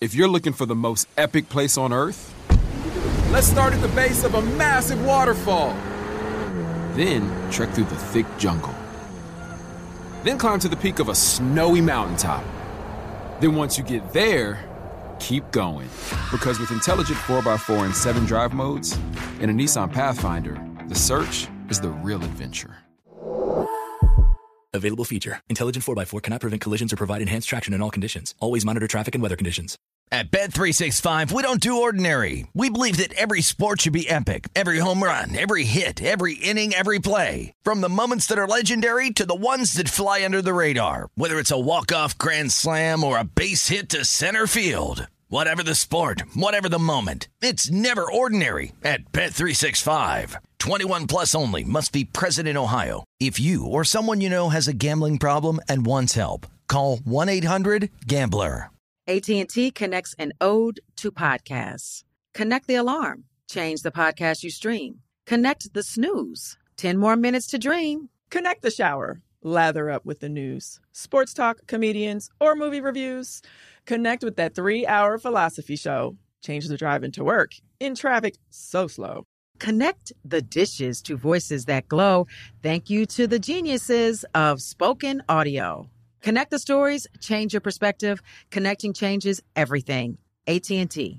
If you're looking for the most epic place on Earth, let's start at the base of a massive waterfall. Then trek through the thick jungle. Then climb to the peak of a snowy mountaintop. Then once you get there, keep going. Because with intelligent 4x4 and 7 drive modes and a Nissan Pathfinder, the search is the real adventure. Available feature. Intelligent 4x4 cannot prevent collisions or provide enhanced traction in all conditions. Always monitor traffic and weather conditions. At Bet365, we don't do ordinary. We believe that every sport should be epic. Every home run, every hit, every inning, every play. From the moments that are legendary to the ones that fly under the radar. Whether it's a walk-off grand slam or a base hit to center field. Whatever the sport, whatever the moment, it's never ordinary at Bet365. 21 plus only. Must be present in Ohio. If you or someone you know has a gambling problem and wants help, call 1-800-GAMBLER. AT&T connects an ode to podcasts. Connect the alarm. Change the podcast you stream. Connect the snooze. 10 more minutes to dream. Connect the shower. Lather up with the news, sports talk, comedians, or movie reviews. Connect with that 3-hour philosophy show. Change the drive into work in traffic so slow. Connect the dishes to voices that glow. Thank you to the geniuses of spoken audio. Connect the stories, change your perspective. Connecting changes everything. AT&T.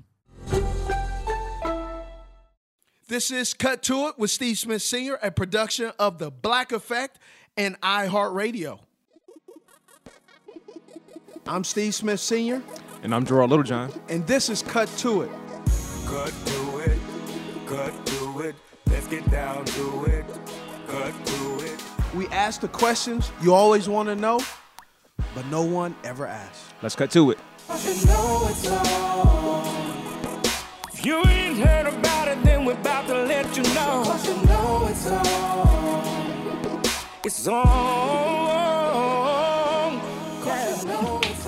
This is Cut to It with Steve Smith Sr., a production of The Black Effect and iHeartRadio. I'm Steve Smith Sr. And I'm Gerard Littlejohn. And this is Cut to It. Cut to it, cut to it. Let's get down to it. Cut to it. We ask the questions you always want to know, but no one ever asks. Let's cut to it. You know it's on. If you ain't heard about it, then we're about to let you know. Cause you know it's on. It's on. Cause you know it's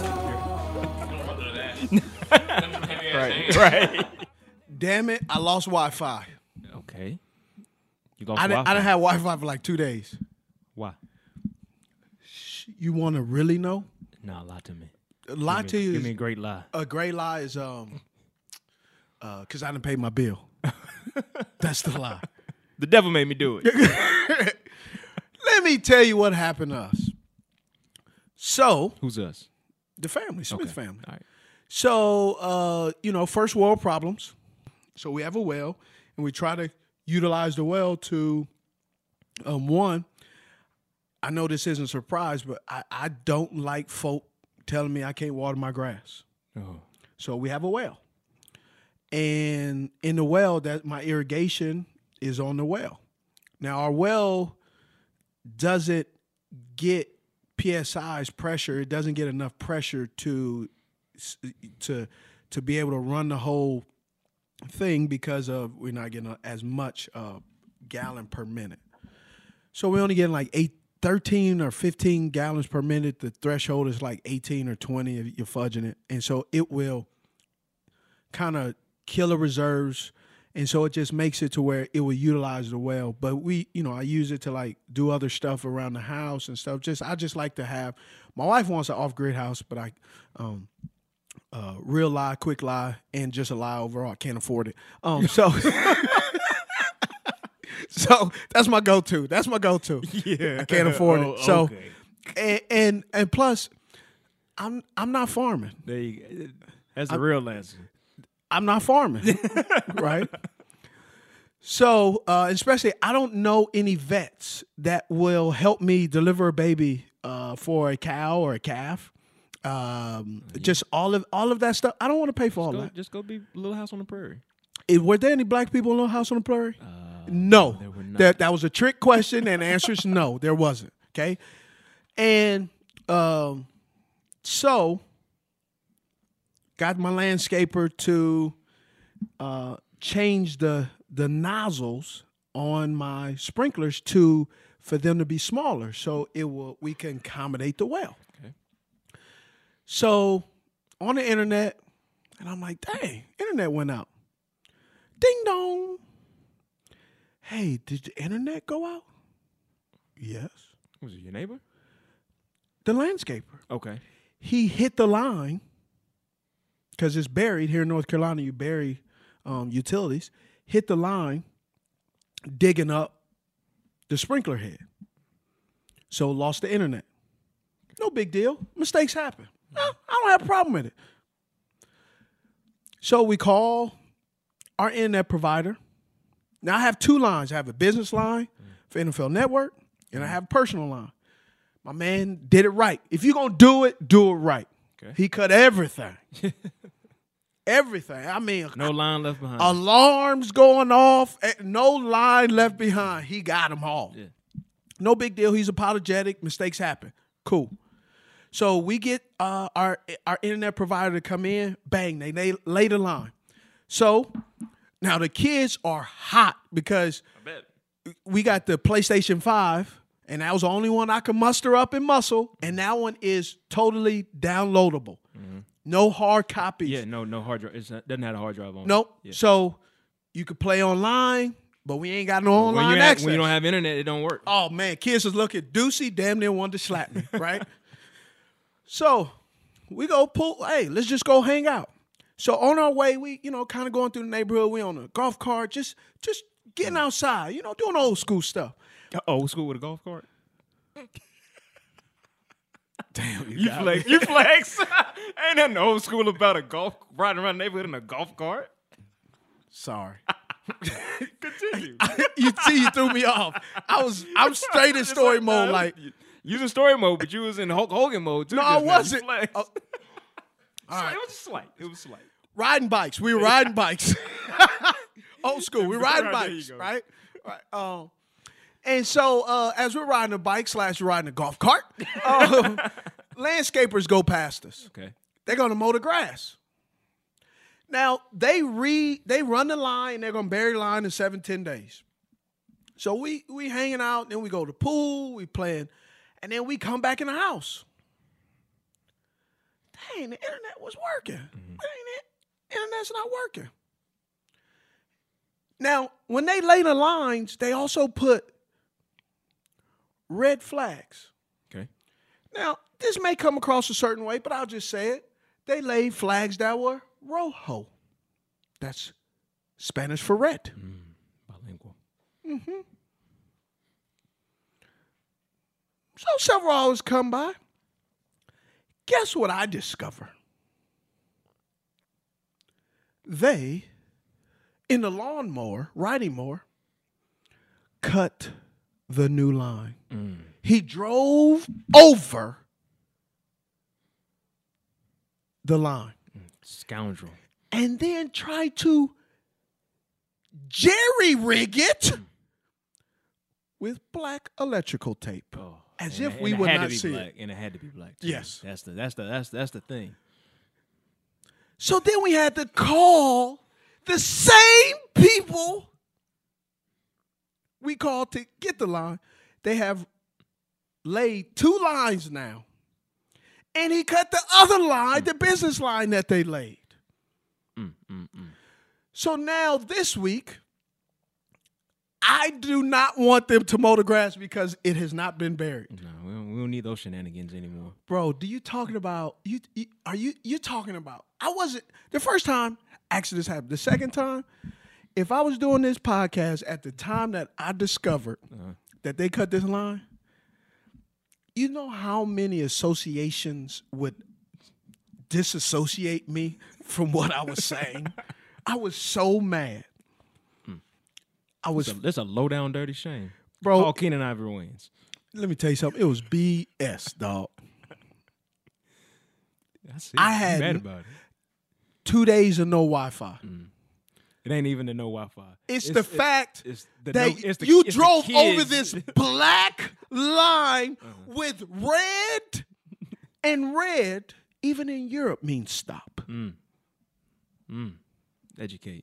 on. Right. Damn it, I lost Wi-Fi. Okay. You I didn't have Wi-Fi for like 2 days. Why? You want to really know? Nah, lie to me. Lie to you. Give me a great lie. A great lie is because I didn't pay my bill. That's the lie. The devil made me do it. Let me tell you what happened to us. So, Who's us? the family, Smith Okay. family. All right. So, first world problems. So we have a well, and we try to utilize the well to, one, I know this isn't a surprise, but I don't like folk telling me I can't water my grass. Oh. So we have a well. And in the well, that my irrigation is on the well. Now, our well doesn't get PSI's pressure. It doesn't get enough pressure to be able to run the whole thing because of we're not getting as much gallon per minute. So we're only getting like 13 or 15 gallons per minute. The threshold is like 18 or 20 if you're fudging it. And so it will kind of kill the reserves. And so it just makes it to where it will utilize the well. But I use it to like do other stuff around the house and stuff. I just like to have, my wife wants an off-grid house, but I, real lie, quick lie, and just a lie overall. I can't afford it. So that's my go-to. Yeah. I can't afford it. So, okay. and plus, I'm not farming. There you go. That's the real answer. I'm not farming, right? So, especially, I don't know any vets that will help me deliver a baby for a cow or a calf. Just all of that stuff. I don't want to pay for all that. Just go be Little House on the Prairie. Were there any black people in Little House on the Prairie? No. There were not. That was a trick question, and the answer is no, there wasn't. Okay? And so got my landscaper to change the nozzles on my sprinklers for them to be smaller, so we can accommodate the well. Okay. So on the internet, and I'm like, dang, internet went out. Ding dong. Hey, did the internet go out? Yes. Was it your neighbor? The landscaper. Okay. He hit the line because it's buried here in North Carolina. You bury utilities. Hit the line, digging up the sprinkler head. So lost the internet. No big deal. Mistakes happen. I don't have a problem with it. So we call our internet provider. Now I have 2 lines. I have a business line for NFL Network, and I have a personal line. My man did it right. If you're going to do it right. Okay. He cut everything. Everything. I mean, No line left behind. alarms going off, no line left behind. He got them all. Yeah. No big deal. He's apologetic. Mistakes happen. Cool. So we get our internet provider to come in. Bang, they lay the line. So now the kids are hot because we got the PlayStation 5, and that was the only one I could muster up and muscle, and that one is totally downloadable. Mm-hmm. No hard copies. Yeah, no hard drive. It doesn't have a hard drive on it. Nope. Yeah. So you could play online, but we ain't got no online access. When you don't have internet, it don't work. Oh, man. Kids was looking Deucey, damn near wanted to slap me, right? So we go pull, hey, let's just go hang out. So on our way, we, kind of going through the neighborhood. We on a golf cart, just getting outside, doing old school stuff. Old school with a golf cart? Damn, You flex. You flex. Ain't nothing old school about riding around the neighborhood in a golf cart. Sorry. Continue. You threw me off. I'm straight in story mode. Like, you was in story mode, but you was in Hulk Hogan mode too. No, I wasn't. All right. right. It was slight. Riding bikes. We were riding bikes. Old school. We're riding Right, there bikes, you go. right? Right. And so as we're riding a bike / riding a golf cart, landscapers go past us. Okay. They're going to mow the grass. Now, they run the line. They're going to bury the line in 7-10 days. So we hanging out. Then we go to the pool. We playing. And then we come back in the house. Dang, the internet was working. Mm-hmm. Internet's not working. Now, when they lay the lines, they also put red flags. Okay. Now, this may come across a certain way, but I'll just say it. They laid flags that were rojo. That's Spanish for red. Bilingual. Mm-hmm. So several hours come by. Guess what I discover? They, in the lawnmower, riding mower, cut the new line. He drove over the line. Scoundrel. And then tried to jerry-rig it with black electrical tape. Oh, as if we would not see it. And it had to be black. Too. Yes. That's the thing. So then we had to call the same people we called to get the line. They have laid 2 lines now. And he cut the other line, the business line that they laid. So now this week, I do not want them to mow the grass because it has not been buried. No, we don't need those shenanigans anymore. Bro, you talking about you talking about? I wasn't the first time accidents happened. The second time, if I was doing this podcast at the time that I discovered that they cut this line, you know how many associations would disassociate me from what I was saying? I was so mad. That's a low down dirty shame. Bro, Call Keenan Ivory Wayans. let me tell you something. It was BS, dog. I had mad about it. 2 days of no Wi-Fi. It ain't even the no Wi-Fi. It's the fact that that you drove over this black line with red, and red, even in Europe, means stop. Educate.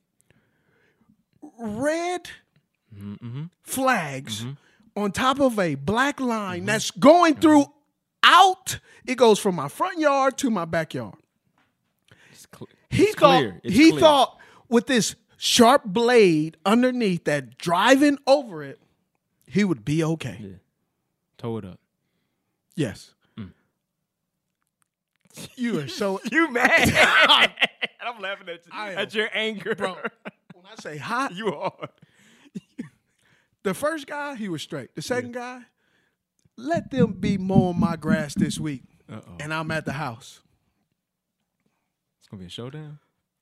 Red flags on top of a black line that's going through out. It goes from my front yard to my backyard. He thought with this sharp blade underneath that driving over it, he would be okay. Yeah. Tow it up. Yes. You are so You mad? I'm laughing at your anger, bro. When I say hot, You are. the first guy he was straight. The second guy, let them be mowing my grass this week, and I'm at the house. It's gonna be a showdown.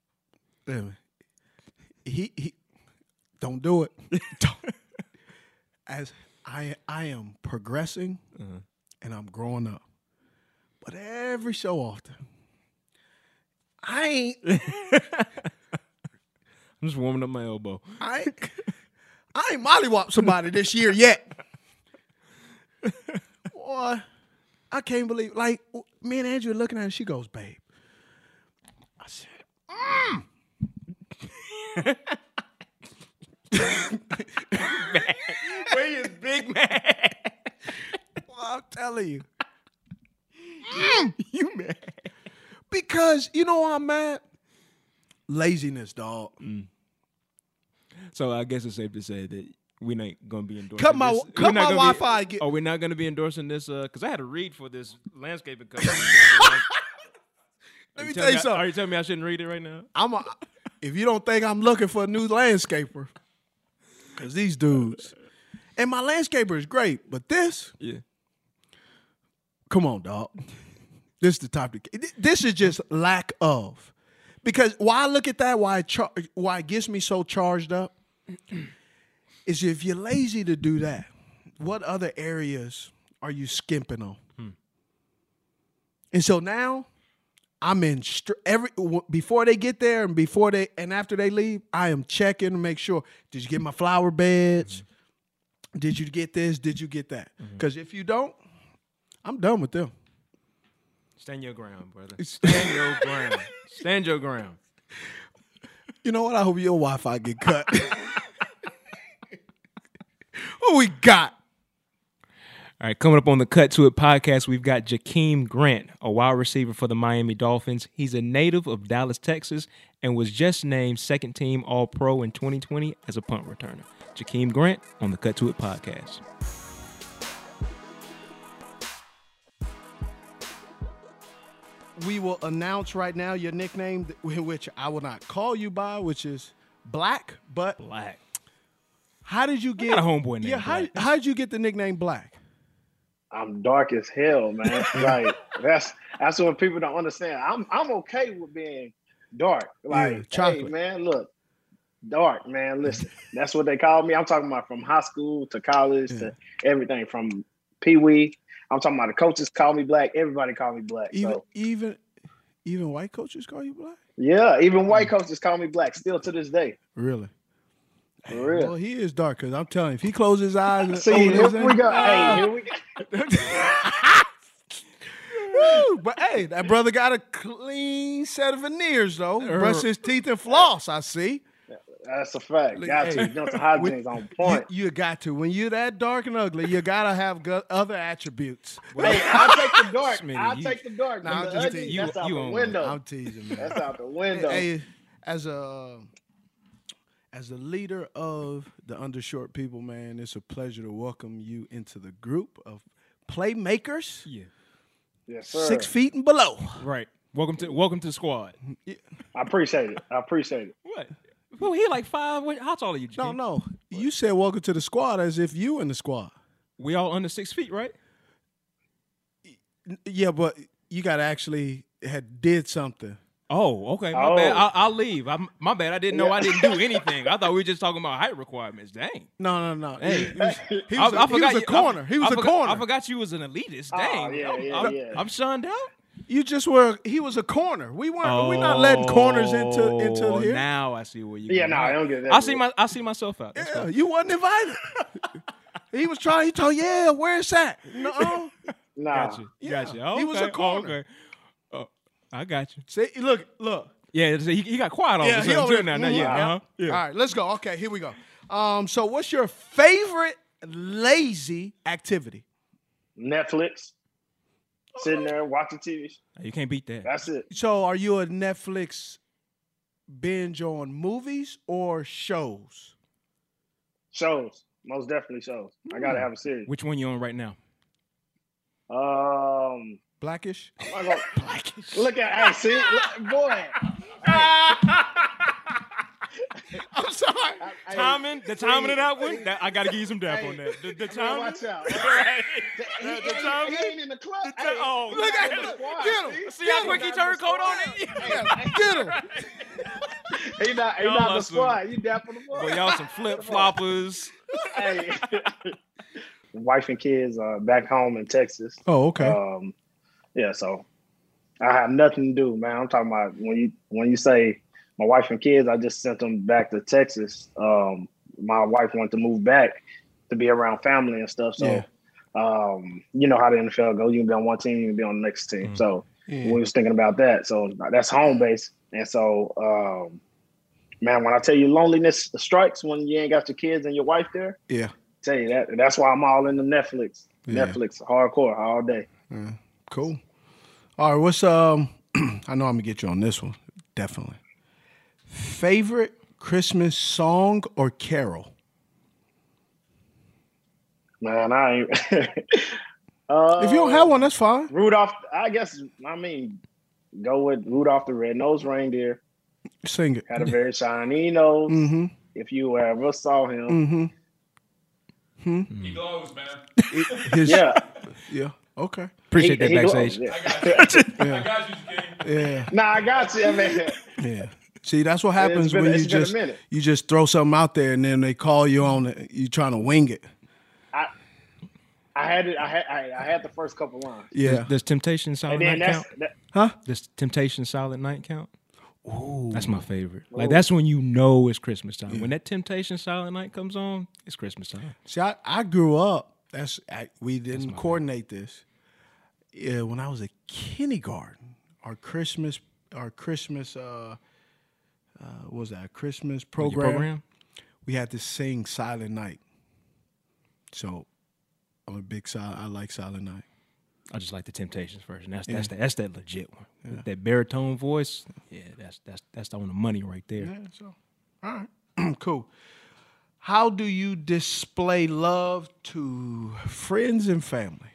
He don't do it. As I am progressing and I'm growing up, but every so often, I ain't I'm just warming up my elbow. I ain't mollywop somebody this year yet. Boy, I can't believe. Like me and Andrew are looking at her. She goes, "Babe." I said, Where is Big Man? Well, I'm telling you. You mad? Because you know why I'm mad? Laziness, dog. So I guess it's safe to say that we're not going to be endorsing Cut my this. cut my Wi-Fi. Oh, we're not going to be endorsing this because I had to read for this landscaping company. Let me tell you something. Are you telling me I shouldn't read it right now? If you don't think I'm looking for a new landscaper, because these dudes, and my landscaper is great, but this, Yeah. come on, dog. This is the topic. This is just lack of. Because why I look at that, why it gets me so charged up, is if you're lazy to do that, what other areas are you skimping on? And so now, I'm in before they get there and after they leave, I am checking to make sure. Did you get my flower beds? Did you get this? Did you get that? Because if you don't, I'm done with them. Stand your ground, brother. Stand your ground. Stand your ground. You know what? I hope your Wi-Fi get cut. What we got? All right, coming up on the Cut to It podcast, we've got Jakeem Grant, a wide receiver for the Miami Dolphins. He's a native of Dallas, Texas, and was just named second team All-Pro in 2020 as a punt returner. Jakeem Grant on the Cut to It podcast. We will announce right now your nickname, which I will not call you by, which is Black. But Black. how did you get got a homeboy named Yeah, Black. how did you get the nickname Black? I'm dark as hell, man. Like that's what people don't understand. I'm okay with being dark. Like, chocolate. hey, man, look, dark, man. Listen, that's what they call me. I'm talking about from high school to college to everything from Pee Wee. I'm talking about the coaches call me Black. Everybody call me Black. Even white coaches call you Black? Yeah, even white coaches call me Black still to this day. Really? For real. Well, he is dark because I'm telling you, if he closes his eyes and See, here we go. Hey, here we go. Woo, but hey, that brother got a clean set of veneers though. Brush his teeth and floss. I see. That's a fact. Got to. Dental hygiene's on point. You got to. When you're that dark and ugly, you gotta have other attributes. Hey, I'll take the dark. Smitty, I'll take the dark. Nah, I'm The just ugly, teasing. that's out You the own window. I'm teasing, man. That's out the window. Hey, as a leader of the Undershort people, man, it's a pleasure to welcome you into the group of playmakers. Yeah. Yes, sir. 6 feet and below. Right. Welcome to the squad. I appreciate it. What? Well, he like 5. How tall are you, Jakeem? No. You said welcome to the squad as if you in the squad. We all under 6 feet, right? Yeah, but you got to actually did something. Oh, okay. My bad. I'll leave. My bad. I didn't know I didn't do anything. I thought we were just talking about height requirements. Dang. No. Hey. He was a corner. He was a corner. I forgot you was an elitist. Dang. Yeah. I'm shunned out. You just were. He was a corner. We weren't. We're not letting corners into here. Now I see where you. Yeah, no, I don't get that. I see myself out. That's Yeah, cool. you wasn't invited. He was trying. He told, yeah, where's that? No. Nah. Got you. Yeah, he was a corner. Okay. Oh, I got you. See, look. Yeah, he got quiet all of a he sudden over too there. now. Yeah. All right, let's go. Okay, here we go. So what's your favorite lazy activity? Netflix. Sitting there watching TV. You can't beat that. That's it. So are you a Netflix binge on movies or shows? Shows. Most definitely shows. I gotta have a series. Which one you on right now? Blackish? Blackish. Look at, hey, see, look, boy. I'm sorry. The timing of that one, I got to give you some dap on that. The timing. Watch out. Right. The timing. He ain't in the club. Look at him. Get him. See how quick he turned coat on it? Get him. He not the squad. You dap on the boy. Boy, y'all some flip-floppers. Hey. Wife and kids are back home in Texas. Oh, okay. Yeah, so I have nothing to do, man. I'm talking about when you say my wife and kids, I just sent them back to Texas. My wife wanted to move back to be around family and stuff. So, you know how the NFL goes. You can be on one team, you can be on the next team. So we was thinking about that. So that's home base. And so, man, when I tell you loneliness strikes when you ain't got your kids and your wife there, tell you that's why I'm all into Netflix. Netflix, hardcore, all day. Cool. All right, what's I know I'm gonna get you on this one, definitely. Favorite Christmas song or carol? Man, I ain't. If you don't have one, that's fine. Rudolph, I guess. I mean, go with Rudolph the Red-Nosed Reindeer. Sing it. Had a very shiny nose. Mm-hmm. If you ever saw him. Mm-hmm. He glows, man. Yeah. Okay. Appreciate that backstage. I got you, King. Yeah. Nah, I got you, man. Yeah. See, that's what happens when you just throw something out there and then they call you on it. You trying to wing it. I had it. I had the first couple lines. Yeah. Does Temptation Silent Night count? Huh? Does Temptation Silent Night count? Ooh. That's my favorite. Like, that's when you know it's Christmas time. When that Temptation Silent Night comes on, it's Christmas time. See, I grew up. We didn't coordinate this. Yeah, when I was a kindergarten, our Christmas what was that? Christmas program? We had to sing Silent Night. So I'm a big I like Silent Night. I just like the Temptations version. That's that legit one. Yeah. That baritone voice. Yeah, that's the money right there. Yeah. So, all right, cool. How do you display love to friends and family?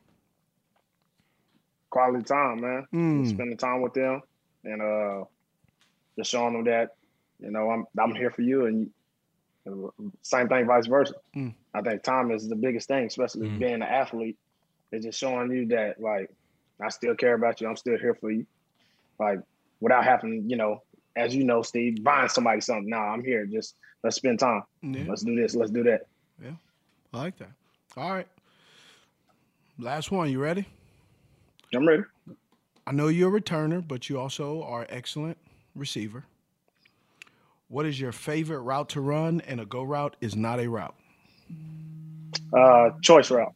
Quality time, man. Spending time with them and just showing them that, you know, I'm here for you, and same thing, vice versa. I think time is the biggest thing, especially being an athlete. It's just showing you that, like, I still care about you. I'm still here for you. Like, without having, you know, as you know, Steve, buying somebody something. Nah, I'm here. Just let's spend time. Yeah. Let's do this. Let's do that. Yeah, I like that. All right. Last one. You ready? I'm ready. I know you're a returner, but you also are an excellent receiver. What is your favorite route to run, and a go route is not a route? Choice route.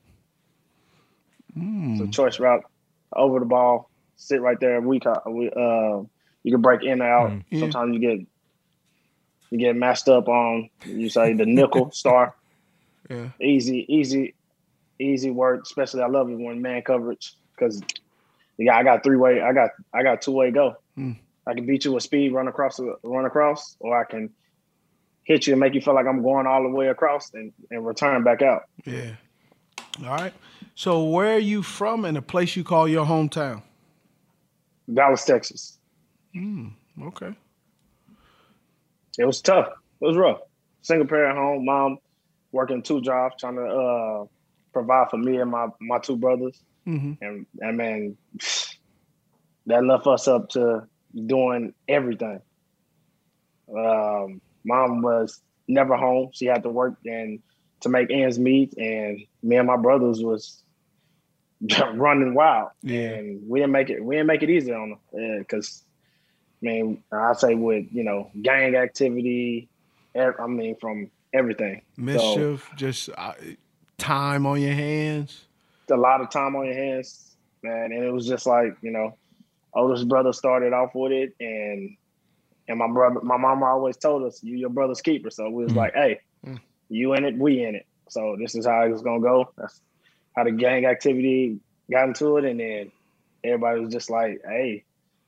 So choice route, over the ball, sit right there. You can break in and out. Sometimes you get matched up on, you say, the nickel star. Yeah. Easy work. Especially I love it when man coverage, because I got three-way. I got two-way go. I can beat you with speed, run across, or I can hit you and make you feel like I'm going all the way across and return back out. Yeah. All right. So where are you from and a place you call your hometown? Dallas, Texas. Okay. It was tough. It was rough. Single parent home, mom working 2 jobs, trying to provide for me and my 2 brothers. And man, that left us up to doing everything. Mom was never home. She had to work and to make ends meet, and me and my brothers was running wild. Yeah. And we didn't make it easy on them. Because, man, I say with, you know, gang activity, from everything. Mischief, so, just time on your hands. A lot of time on your hands, man. And it was just like, you know, oldest brother started off with it, and my mama always told us, you your brother's keeper. So we was like, hey, you in it, we in it. So this is how it was gonna go. That's how the gang activity got into it, and then everybody was just like, hey,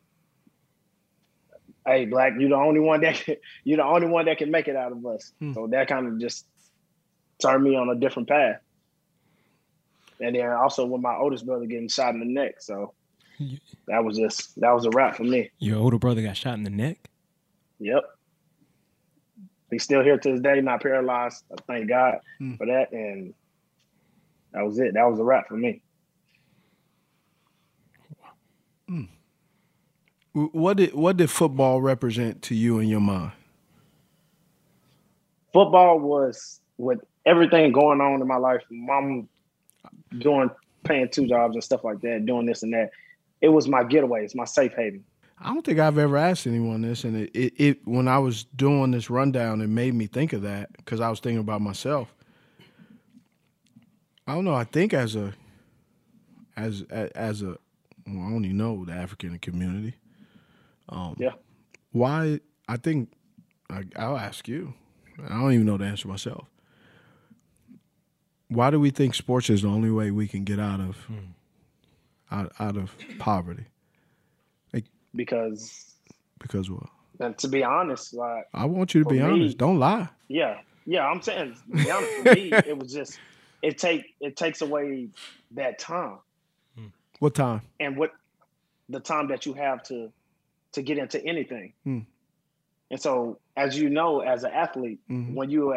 Black, you're the only one that can make it out of us. So that kind of just turned me on a different path. And then also with my oldest brother getting shot in the neck. So that was a wrap for me. Your older brother got shot in the neck? Yep. He's still here to this day, not paralyzed. Thank God for that. And that was it. That was a wrap for me. What did football represent to you in your mind? Football was, with everything going on in my life, mom paying 2 jobs and stuff like that, doing this and that. It was my getaway. It's my safe haven. I don't think I've ever asked anyone this, and it when I was doing this rundown, it made me think of that because I was thinking about myself. I don't know. I think as a well, I only know the African community. Why? I think I'll ask you. I don't even know the answer myself. Why do we think sports is the only way we can get out of poverty? Because what? And to be honest, like, I want you to be honest. Don't lie. Yeah. I'm saying, to be honest, for me, it was just it takes away that time. What time? And what the time that you have to get into anything. And so, as you know, as an athlete, when you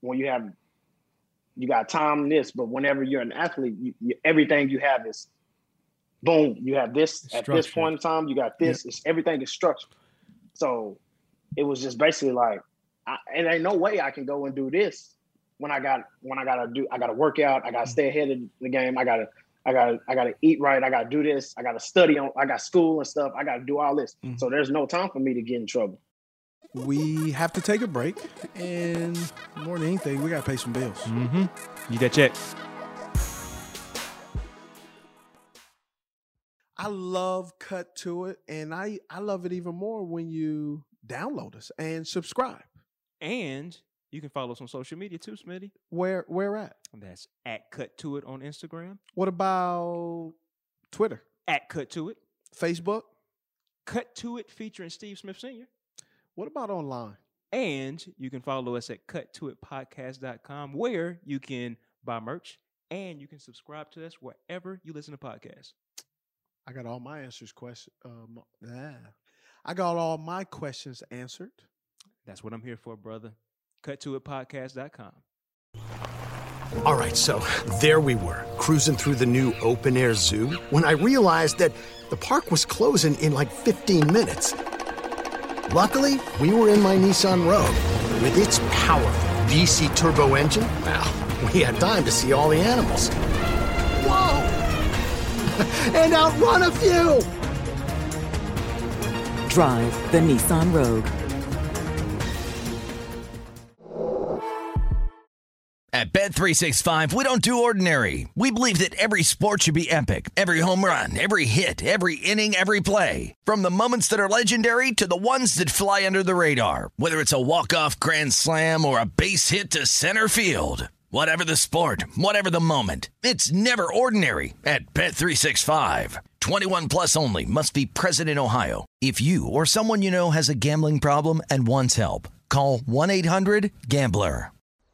got time this, but whenever you're an athlete, everything you have is boom. You have this at this point in time. You got this. Everything is structured. So it was just basically like, and ain't no way I can go and do this when I gotta work out. I gotta stay ahead of the game. I gotta eat right. I gotta do this. I gotta study I got school and stuff. I gotta do all this. So there's no time for me to get in trouble. We have to take a break, and more than anything, we gotta pay some bills. Need that check. I love Cut to It, and I love it even more when you download us and subscribe. And you can follow us on social media too, Smitty. Where at? That's at Cut to It on Instagram. What about Twitter? At Cut to It. Facebook? Cut to It featuring Steve Smith Sr. What about online? And you can follow us at cuttoitpodcast.com, where you can buy merch and you can subscribe to us wherever you listen to podcasts. I got all my I got all my questions answered. That's what I'm here for, brother. Cuttoitpodcast.com. All right, so there we were, cruising through the new open-air zoo, when I realized that the park was closing in like 15 minutes. Luckily, we were in my Nissan Rogue. With its powerful VC turbo engine, well, we had time to see all the animals. Whoa! And outrun a few! Drive the Nissan Rogue. At Bet365, we don't do ordinary. We believe that every sport should be epic. Every home run, every hit, every inning, every play. From the moments that are legendary to the ones that fly under the radar. Whether it's a walk-off grand slam or a base hit to center field. Whatever the sport, whatever the moment. It's never ordinary at Bet365. 21 plus only. Must be present in Ohio. If you or someone you know has a gambling problem and wants help, call 1-800-GAMBLER.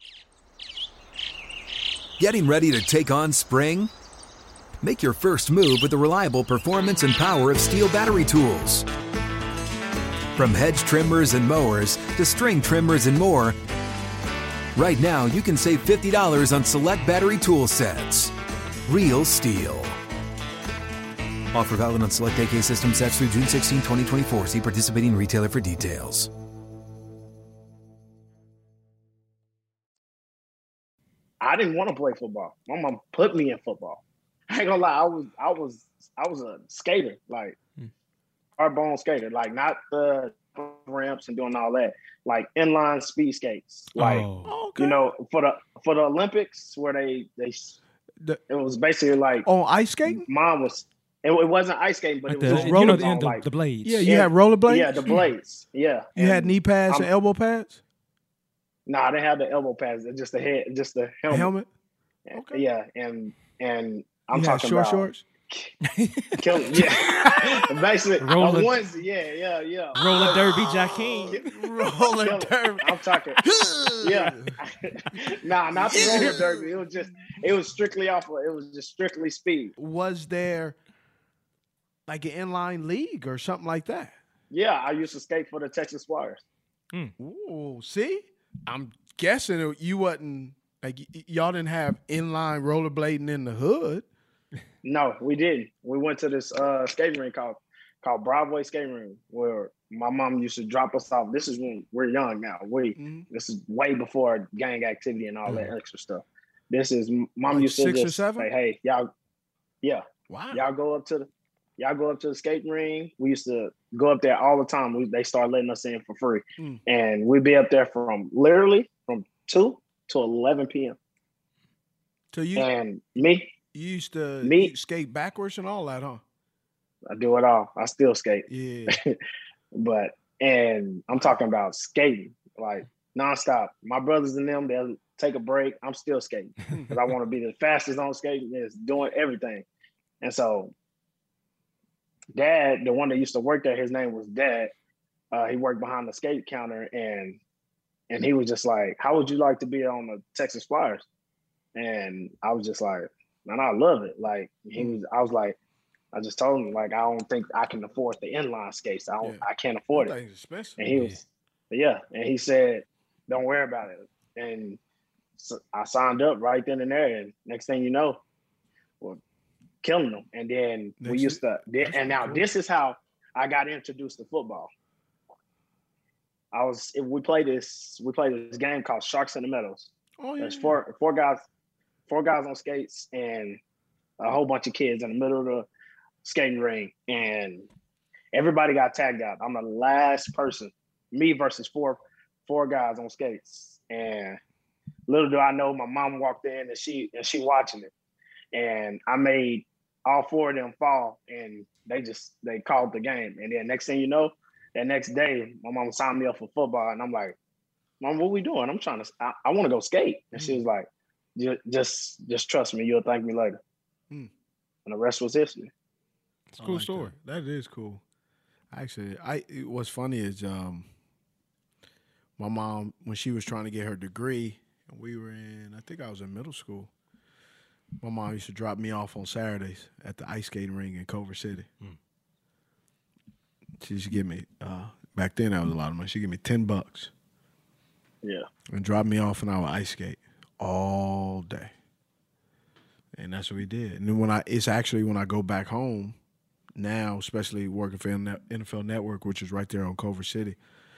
Getting ready to take on spring? Make your first move with the reliable performance and power of Steel battery tools. From hedge trimmers and mowers to string trimmers and more, right now you can save $50 on select battery tool sets. Real Steel. Offer valid on select AK system sets through June 16, 2024. See participating retailer for details. I didn't want to play football. My mom put me in football. I ain't gonna lie, I was a skater, like hardball skater, like not the ramps and doing all that, like inline speed skates. Like you know, for the Olympics where it was basically like ice skating. Mine was it wasn't ice skating, but like it was the blades. Yeah, you had roller blades. Yeah, the blades. Yeah, you had knee pads and elbow pads. No, I didn't have the elbow pads. Just the helmet. Okay. Yeah, and I'm you talking short about shorts. Kill him, yeah. Basically, Roller- once, yeah. Roller derby, Jakeem. Roller derby. I'm talking. Yeah. Nah, not the roller derby. It was strictly it was just strictly speed. Was there like an inline league or something like that? Yeah, I used to skate for the Texas Flyers. Ooh, see? I'm guessing you wasn't like y'all didn't have inline rollerblading in the hood. No, we didn't. We went to this skating rink called Broadway Skating Rink, where my mom used to drop us off. This is when we're young now. This is way before gang activity and all that extra stuff. This is mom Like used to 6 or just 7? say, "Hey, y'all, yeah, Wow. y'all go up to the skating ring." We used to go up there all the time. They started letting us in for free, and we'd be up there from 2 to 11 p.m. So you And me, you used to skate backwards and all that, huh? I do it all. I still skate. Yeah. And I'm talking about skating, like nonstop. My brothers and them, they'll take a break. I'm still skating because I want to be the fastest on skating, is doing everything. And so Dad, the one that used to work there, his name was Dad. He worked behind the skate counter, and he was just like, "How would you like to be on the Texas Flyers?" And I was just like, "Man, I love it." Like I just told him, like, I don't think I can afford the inline skates. I can't afford it. Things expensive. And he was, and he said, "Don't worry about it." And so I signed up right then and there. And next thing you know, we're killing them. And then this is how I got introduced to football. We played this game called Sharks in the Meadows. Oh, yeah. There's four guys on skates and a whole bunch of kids in the middle of the skating ring, and everybody got tagged out. I'm the last person, me versus four guys on skates. And little do I know, my mom walked in and she watching it, and I made all 4 of them fall, and they called the game. And then next thing you know, that next day, my mom signed me up for football, and I'm like, "Mom, what we doing? I want to go skate." And she was like, just trust me, you'll thank me later. And the rest was history. It's a cool story. That is cool. Actually, what's funny is my mom, when she was trying to get her degree, and we were I think I was in middle school, my mom used to drop me off on Saturdays at the ice skating ring in Culver City. She used to give me, back then that was a lot of money, she'd give me $10. Yeah. And drop me off and I would ice skate all day. And that's what we did. And then when I go back home now, especially working for NFL Network, which is right there on Culver City,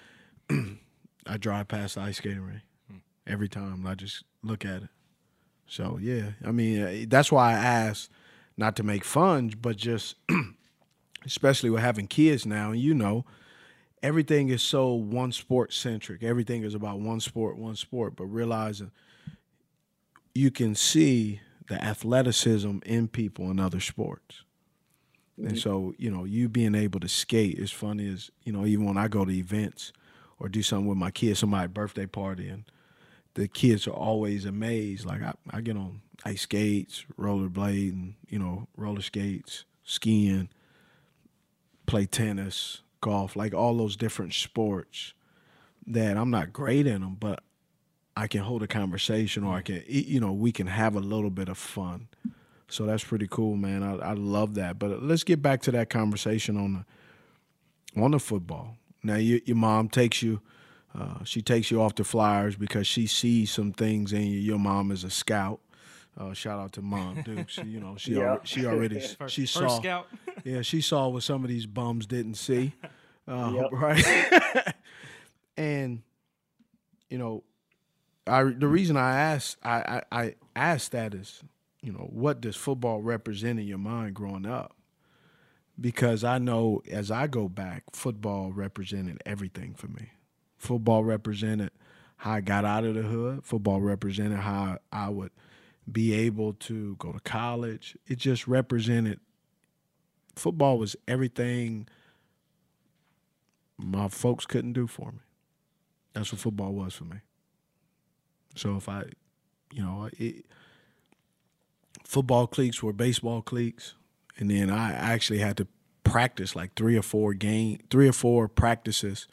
I drive past the ice skating ring every time, and I just look at it. So, yeah, I mean, that's why I asked, not to make fun, but just especially with having kids now, and you know, everything is so one sport centric. Everything is about one sport, but realizing you can see the athleticism in people in other sports. And so, you know, you being able to skate, as funny as, you know, even when I go to events or do something with my kids, somebody's birthday party, and the kids are always amazed. Like I get on ice skates, rollerblading, you know, roller skates, skiing, play tennis, golf, like all those different sports that I'm not great in them, but I can hold a conversation, or I can, you know, we can have a little bit of fun. So that's pretty cool, man. I love that. But let's get back to that conversation on the football. Now, your mom takes you, she takes you off the Flyers because she sees some things in you. Your mom is a scout. Shout out to Mom, dude. She already saw. Scout. Yeah, she saw what some of these bums didn't see, right? And you know, the reason I asked that is, you know, what does football represent in your mind growing up? Because I know as I go back, football represented everything for me. Football represented how I got out of the hood. Football represented how I would be able to go to college. It just represented, football was everything my folks couldn't do for me. That's what football was for me. So if football cliques were baseball cliques, And then I actually had to practice like 3 or 4 practices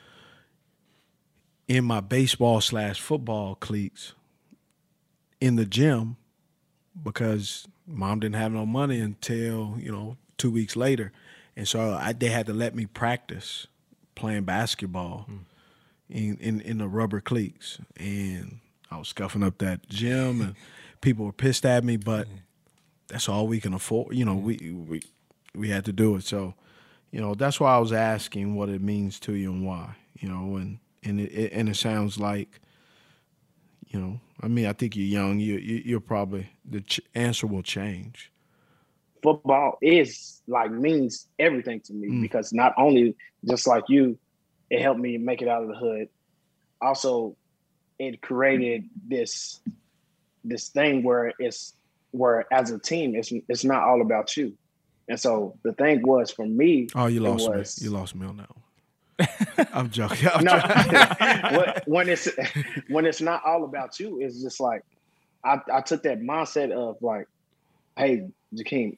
in my baseball/football cleats in the gym because mom didn't have no money until, 2 weeks later. And so they had to let me practice playing basketball in the rubber cleats. And I was scuffing up that gym and people were pissed at me, but that's all we can afford. We had to do it. So, that's why I was asking what it means to you and why, and it sounds like, I think you're young. You're probably, the answer will change. Football means everything to me because not only just like you, it helped me make it out of the hood. Also, it created this thing where as a team, it's not all about you. And so the thing was for me. Oh, you lost me. You lost me on that one. I'm joking. When it's not all about you, it's just like I took that mindset of like, hey, Jakeem,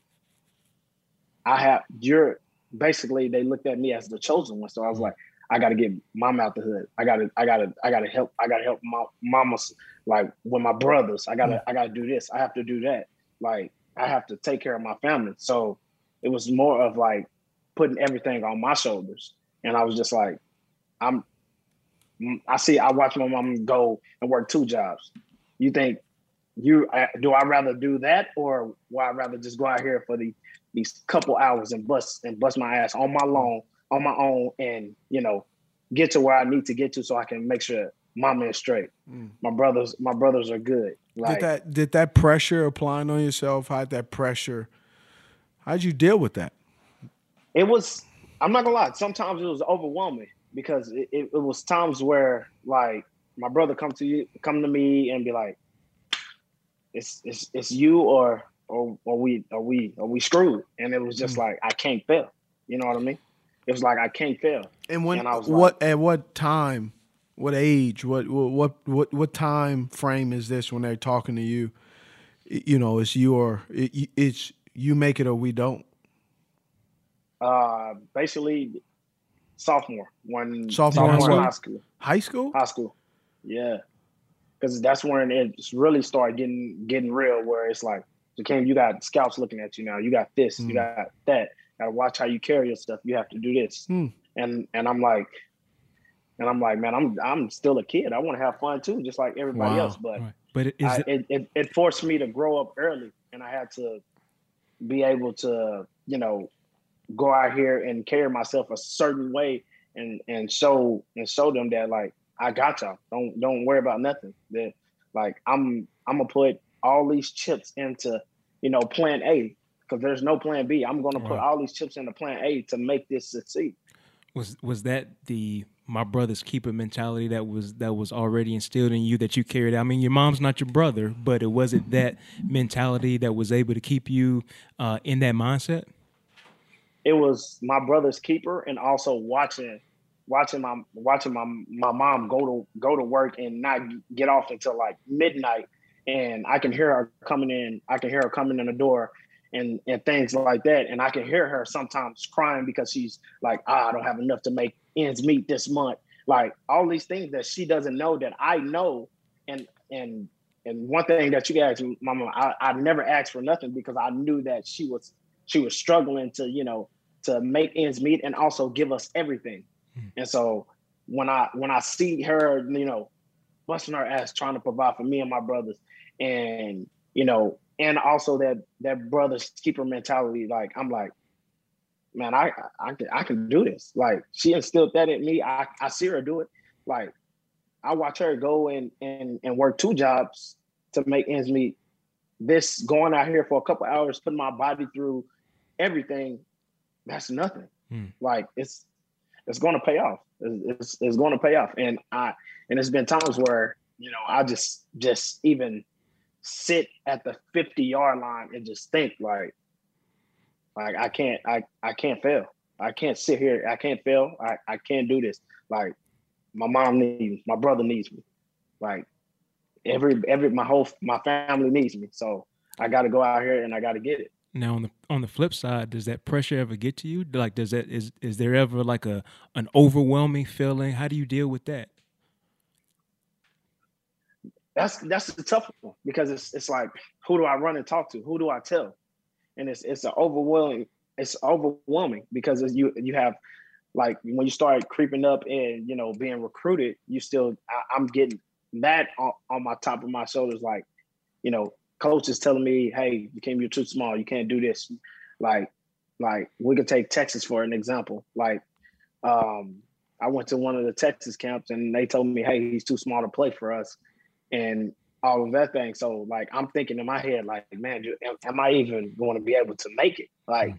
basically they looked at me as the chosen one. So I was like, I got to get mom out the hood. I got to help my mamas, like with my brothers. I got to do this. I have to do that. Like I have to take care of my family. So it was more of like putting everything on my shoulders. And I was just like, I watch my mom go and work 2 jobs. You think do I rather do that, or would I rather just go out here for these couple hours and bust my ass on my own and, get to where I need to get to so I can make sure mama is straight. My brothers are good. Like, did that pressure applying on yourself? How'd you deal with that? It was, I'm not gonna lie, sometimes it was overwhelming because it was times where like my brother come to me and be like, it's you or we screwed. And it was just like, I can't fail. You know what I mean? It was like, I can't fail. And I was at what time, what age, what time frame is this when they're talking to you? It's you make it or we don't. Basically sophomore in high school. High school? High school. Yeah. Because that's when it really started getting real, where it's like, Jakeem, you got scouts looking at you now. You got this, you got that. Gotta watch how you carry yourself. You have to do this. And I'm like, man, I'm still a kid. I want to have fun too, just like everybody else. But it forced me to grow up early, and I had to be able to, go out here and carry myself a certain way and show them that like, I got y'all. Don't worry about nothing. That like I'm gonna put all these chips into, plan A, because there's no plan B. I'm gonna put all these chips into plan A to make this succeed. Was that the my brother's keeper mentality that was already instilled in you that you carried out? I mean, your mom's not your brother, but it wasn't that mentality that was able to keep you in that mindset? It was my brother's keeper, and also watching my mom go to work and not get off until like midnight, and I can hear her coming in. I can hear her coming in the door, and things like that. And I can hear her sometimes crying because she's like, I don't have enough to make ends meet this month. Like all these things that she doesn't know that I know. And one thing that you guys, Mama, I never asked for nothing because I knew that she was struggling to to make ends meet and also give us everything. And so when I see her, busting her ass trying to provide for me and my brothers, and and also that brother's keeper mentality, like I'm like, man, I can do this. Like she instilled that in me. I see her do it. Like I watch her go and work 2 jobs to make ends meet. This going out here for a couple hours, putting my body through everything, that's nothing. Like it's going to pay off. It's going to pay off. And it's been times where, I just even sit at the 50-yard line and just think like I can't fail. I can't sit here. I can't fail. I can't do this. Like my mom needs me. My brother needs me. Like my family needs me. So I got to go out here and I got to get it. Now on the flip side, does that pressure ever get to you? Like, is there ever like an overwhelming feeling? How do you deal with that? That's the tough one, because it's like, who do I run and talk to? Who do I tell? And it's overwhelming. It's overwhelming because you have, like, when you start creeping up and, you know, being recruited, I'm getting that on my top of my shoulders. Like, you know, coach is telling me, hey, you're too small. You can't do this. Like we could take Texas for an example. Like, I went to one of the Texas camps and they told me, hey, he's too small to play for us, and all of that thing. So, like, I'm thinking in my head, like, man, am I even going to be able to make it? Like,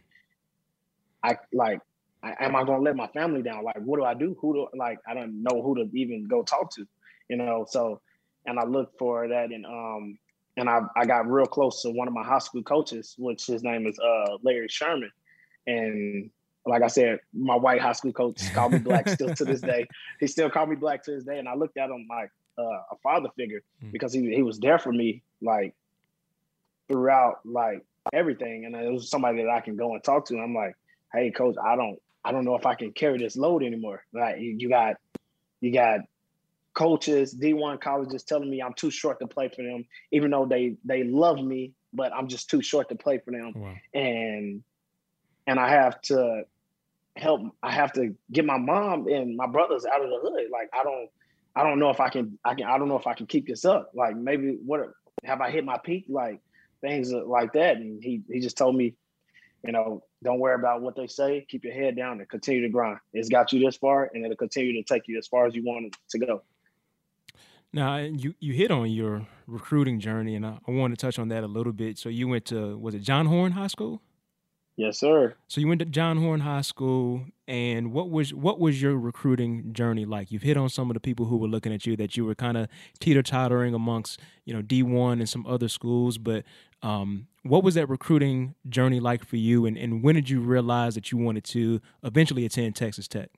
am I going to let my family down? Like, what do I do? I don't know who to even go talk to, you know? So, and I looked for that, and I got real close to one of my high school coaches, which his name is Larry Sherman. And like I said, my white high school coach called me black still to this day. He still called me black to this day. And I looked at him like a father figure, because he was there for me, like, throughout, like, everything. And it was somebody that I can go and talk to. And I'm like, hey, coach, I don't know if I can carry this load anymore. Like, you got coaches, D1 colleges telling me I'm too short to play for them, even though they love me, but I'm just too short to play for them. Wow. And I have to get my mom and my brothers out of the hood. Like, I don't know if I can keep this up. Like, maybe have I hit my peak? Like, things like that. And he just told me, you know, don't worry about what they say. Keep your head down and continue to grind. It's got you this far, and it'll continue to take you as far as you want it to go. Now, you hit on your recruiting journey, and I want to touch on that a little bit. So you went to, was it John Horn High School? Yes, sir. So you went to John Horn High School, and what was your recruiting journey like? You've hit on some of the people who were looking at you, that you were kind of teeter-tottering amongst, you know, D1 and some other schools, but what was that recruiting journey like for you, and when did you realize that you wanted to eventually attend Texas Tech?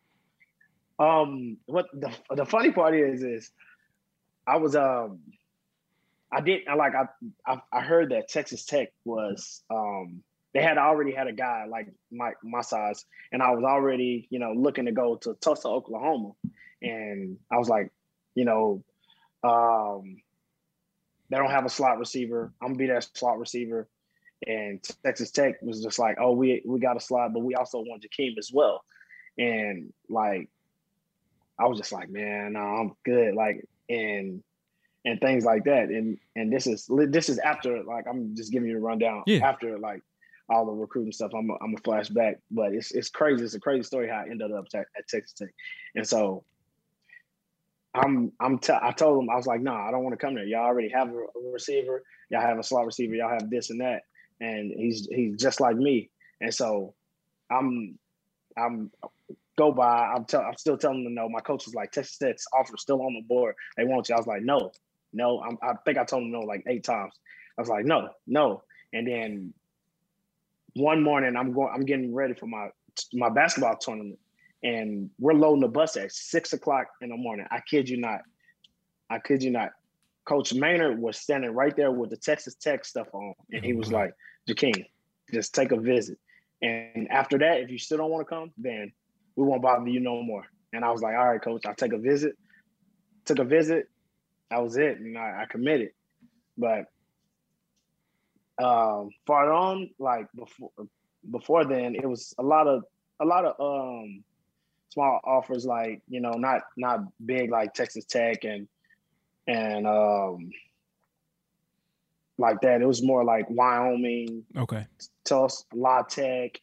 What the funny part is I was I heard that Texas Tech was they had already had a guy like my size, and I was already, you know, looking to go to Tulsa, Oklahoma, and I was like, you know, they don't have a slot receiver. I'm gonna be that slot receiver, and Texas Tech was just like, oh, we got a slot, but we also want Jakeem as well, and like, I was just like, man, no, I'm good, like, and things like that, and this is after, like, I'm just giving you a rundown. Yeah. After, like, all the recruiting stuff, I'm a flashback, but it's crazy. It's a crazy story how I ended up at Texas Tech. And so I told them, I was like, no, I don't want to come there. Y'all already have a receiver. Y'all have a slot receiver. Y'all have this and that. And he's just like me. And so I'm still telling them no. My coach was like, Texas Tech's offer still on the board. They want you. I was like, no. I think I told them no like 8 times. I was like, no. And then one morning I'm getting ready for my basketball tournament, and we're loading the bus at 6:00 in the morning. I kid you not. Coach Maynard was standing right there with the Texas Tech stuff on, and he was like, Jakeem, just take a visit. And after that, if you still don't want to come, then we won't bother you no more. And I was like, all right, coach, I'll take a visit. Took a visit. That was it. And I committed. But far on, like, before then, it was a lot of small offers, like, you know, not big like Texas Tech and like that. It was more like Wyoming, okay, Tulsa, La Tech,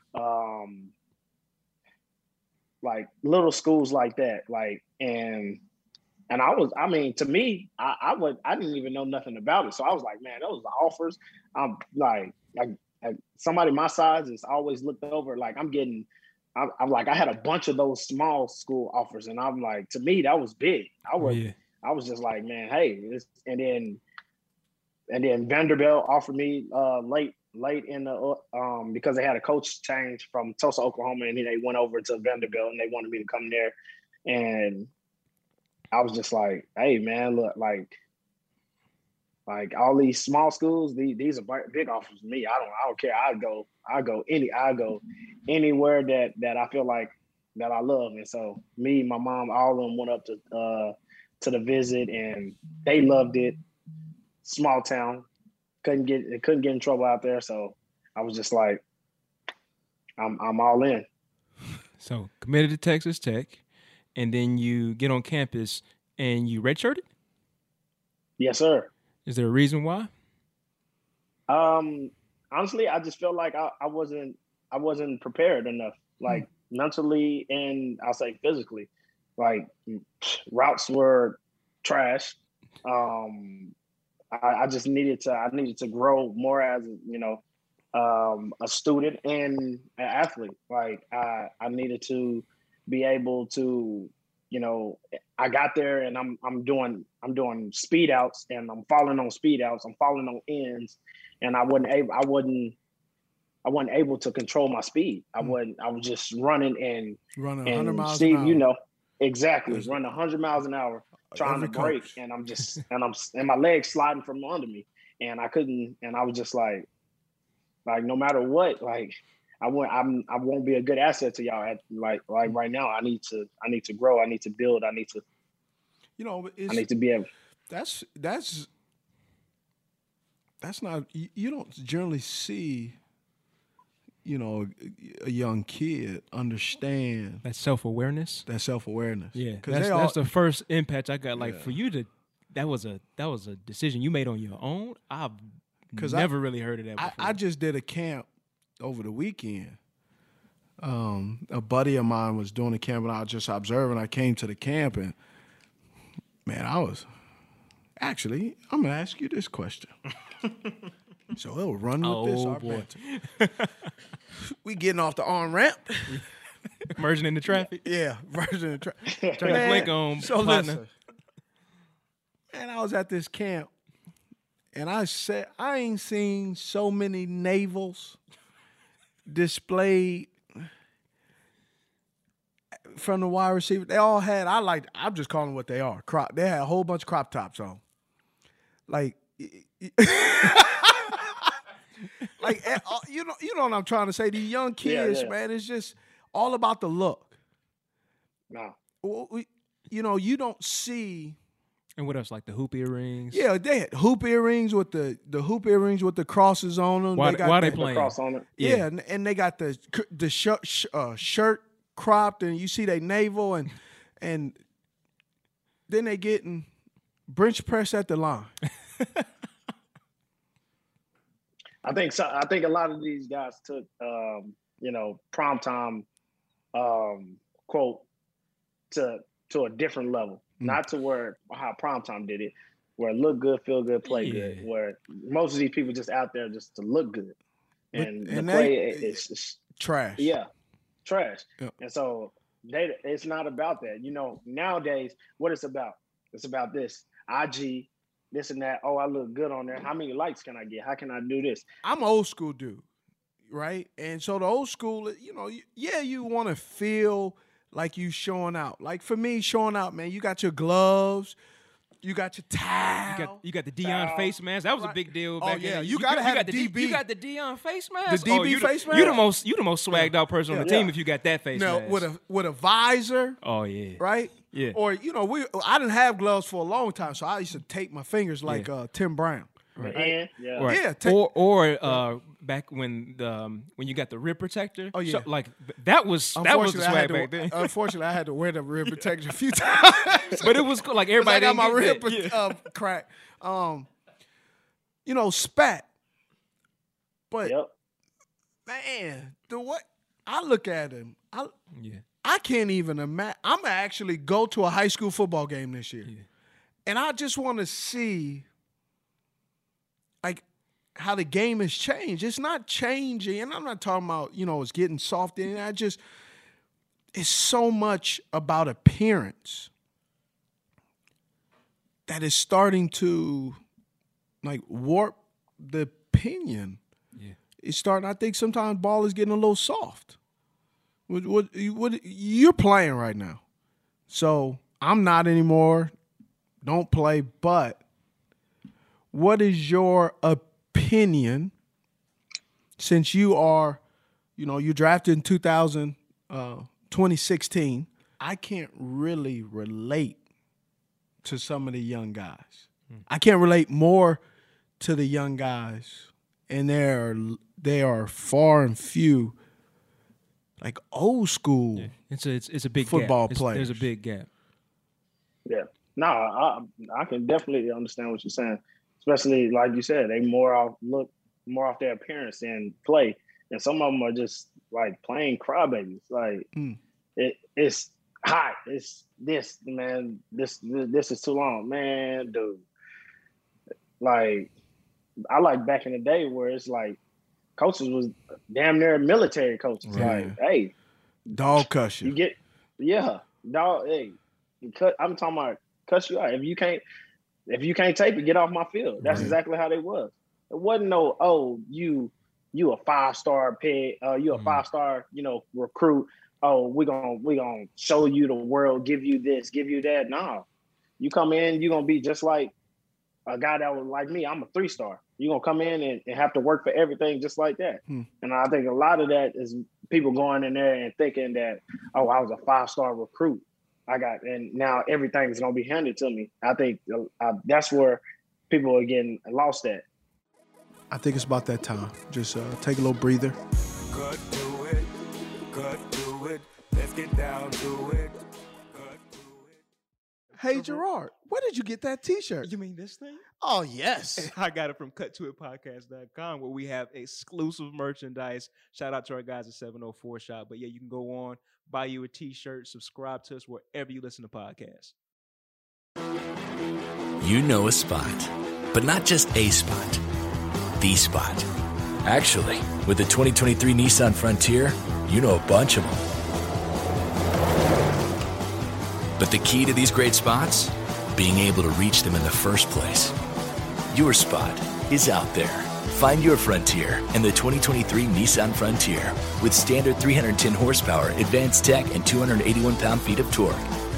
like little schools like that, like, and to me, I didn't even know nothing about it. So I was like, man, those are offers. I'm like somebody my size is always looked over. Like, I'm like, I had a bunch of those small school offers, and I'm like, to me, that was big. I was just like, man, hey, and then Vanderbilt offered me late in the because they had a coach change from Tulsa, Oklahoma, and then they went over to Vanderbilt, and they wanted me to come there, and I was just like, hey, man, look, like, Like all these small schools, these are big offers to me. I don't care. I go anywhere that I feel like that I love. And so me, my mom, all of them went up to the visit, and they loved it. Small town, couldn't get in trouble out there. So I was just like, I'm all in. So committed to Texas Tech, and then you get on campus and you redshirted? Yes, sir. Is there a reason why? Honestly, I just felt like I wasn't prepared enough, like mentally and I'll say physically. Like routes were trash. I just needed to grow more as a student and an athlete. Like I needed to be able to, I got there and I'm doing speed outs, and I'm falling on speed outs. I'm falling on ends, and I wasn't able to control my speed. I was just running 100 miles an hour. Exactly. Running 100 miles an hour, trying to break, and I'm and my legs sliding from under me, and I couldn't. And I was just like no matter what, like I won't be a good asset to y'all. Like right now, I need to grow. I need to build. I need to. I need to be able. That's not. You don't generally see. A young kid understand that self-awareness. Yeah, that's the first impact I got. Like for you to, that was a decision you made on your own. I've never really heard of that before. I just did a camp over the weekend. A buddy of mine was doing a camp, and I was just observing. I came to the camp, and man, I'm gonna ask you this question. So it'll run with this. Our banter. We getting off the on-ramp. Merging into traffic. Yeah, merging into traffic. Turn the blink on, so partner. listen, man, I was at this camp, and I said, I ain't seen so many navels displayed from the wide receiver. They all had, I'm just calling them what they are. They had a whole bunch of crop tops on. Like, you know what I'm trying to say. These young kids, man, it's just all about the look. No, you don't see. And what else? Like the hoop earrings. Yeah, they had hoop earrings with the hoop earrings with the crosses on them. Why they playing? The cross on it. Yeah, and they got the shirt cropped, and you see they navel, and then they getting bench press at the line. I think a lot of these guys took, prime time, quote, to a different level, not to how prime time did it, where look good, feel good, play good, where most of these people just out there just to look good, and the play is trash. Yeah, trash. Yeah. And so it's not about that. Nowadays, what it's about this IG. This and that. Oh, I look good on there. How many likes can I get? How can I do this? I'm an old school dude, right? And so the old school, you want to feel like you showing out. Like for me, showing out, man, you got your gloves, you got your towel. You got the Deion face mask. That was a big deal back then. You got to have the DB. You got the Deion face mask? The DB face mask? You the most swagged out person on the team if you got that face mask. With a visor. Oh, yeah. Right? Yeah. Or, I didn't have gloves for a long time, so I used to tape my fingers like Tim Brown. Right. Right. Or back when you got the rib protector. Oh yeah. So, that was the swag back then. Unfortunately, I had to wear the rib protector a few times. But it was cool. Like everybody got my rib crack. Spat. But man, I look at him. I can't even imagine. I'm gonna actually go to a high school football game this year, and I just want to see how the game has changed. It's not changing, and I'm not talking about it's getting soft. And it's so much about appearance that is starting to warp the opinion. Yeah, it's starting. I think sometimes ball is getting a little soft. What you're playing right now, so I'm not anymore. Don't play, but what is your opinion, since you are, you drafted in 2016, I can't really relate to some of the young guys. I can't relate more to the young guys, and they are far and few, like old school. Yeah. It's a big football gap. players. There's a big gap. Yeah, no, I can definitely understand what you're saying. Especially like you said, they look more off their appearance and play, and some of them are just like plain crybabies. Like it's hot. It's this, man. This is too long, man, dude. Like I like back in the day where it's like coaches was damn near military coaches. Right. Like, hey, dog cuss you. You get, dog. Hey, I'm talking about cuss you out. If you can't take it, get off my field. That's exactly how they was. It wasn't no, you a 5-star pick, you a 5-star, recruit. Oh, we're gonna show you the world, give you this, give you that. No. You come in, you're gonna be just like a guy that was like me. I'm a 3-star. You're gonna come in and have to work for everything just like that. And I think a lot of that is people going in there and thinking that, oh, I was a 5-star recruit. And now everything is gonna be handed to me. I think that's where people are getting lost at. I think it's about that time. Just take a little breather. Cut to it. Let's get down to it. Hey, Gerard, where did you get that T-shirt? You mean this thing? Oh, yes. I got it from cuttoitpodcast.com, where we have exclusive merchandise. Shout out to our guys at 704 Shop. But yeah, you can go on, buy you a T-shirt, subscribe to us wherever you listen to podcasts. You know a spot, but not just a spot. The spot. Actually, with the 2023 Nissan Frontier, you know a bunch of them. But the key to these great spots? Being able to reach them in the first place. Your spot is out there. Find your Frontier in the 2023 Nissan Frontier with standard 310 horsepower, advanced tech, and 281 pound-feet of torque.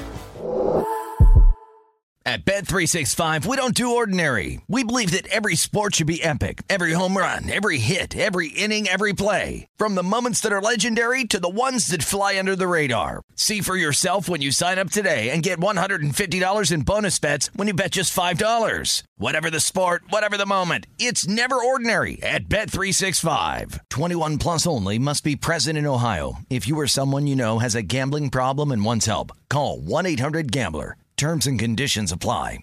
At Bet365, we don't do ordinary. We believe that every sport should be epic. Every home run, every hit, every inning, every play. From the moments that are legendary to the ones that fly under the radar. See for yourself when you sign up today and get $150 in bonus bets when you bet just $5. Whatever the sport, whatever the moment, it's never ordinary at Bet365. 21 plus only. Must be present in Ohio. If you or someone you know has a gambling problem and wants help, call 1-800-GAMBLER. Terms and conditions apply.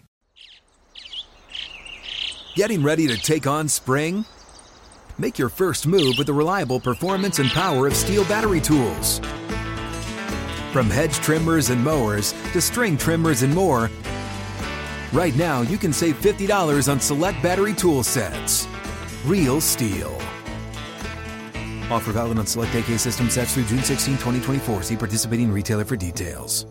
Getting ready to take on spring? Make your first move with the reliable performance and power of Steel battery tools. From hedge trimmers and mowers to string trimmers and more, right now you can save $50 on select battery tool sets. Real Steel. Offer valid on select AK system sets through June 16, 2024. See participating retailer for details.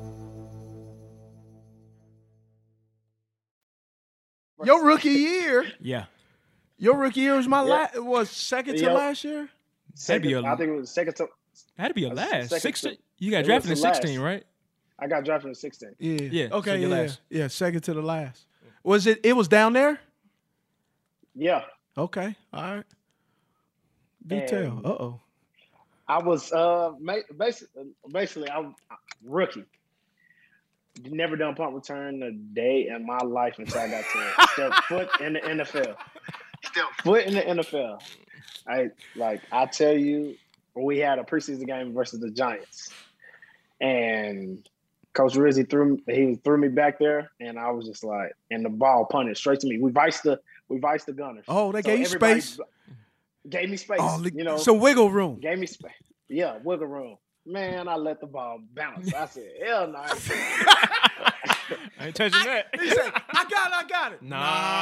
Your rookie year. Yeah. Your rookie year was second to last year? I think it was second to. Had to be your last. 16. You got drafted in 16, right? I got drafted in 16. Yeah. Okay, so yeah, second to the last. Was it was down there? Yeah. Okay. All right. Do tell. Uh-oh. I was basically I'm rookie. Never done punt return a day in my life until I got to step foot in the NFL. Foot in the NFL. I tell you, we had a preseason game versus the Giants, and Coach Rizzi threw me back there, and I was just like, and the ball punted straight to me. We viced the Gunners. Oh, they gave you space. Gave me space. Oh, so wiggle room. Gave me space. Yeah, wiggle room. Man, I let the ball bounce. I said, hell no. I ain't touching that. He said, I got it. Nah.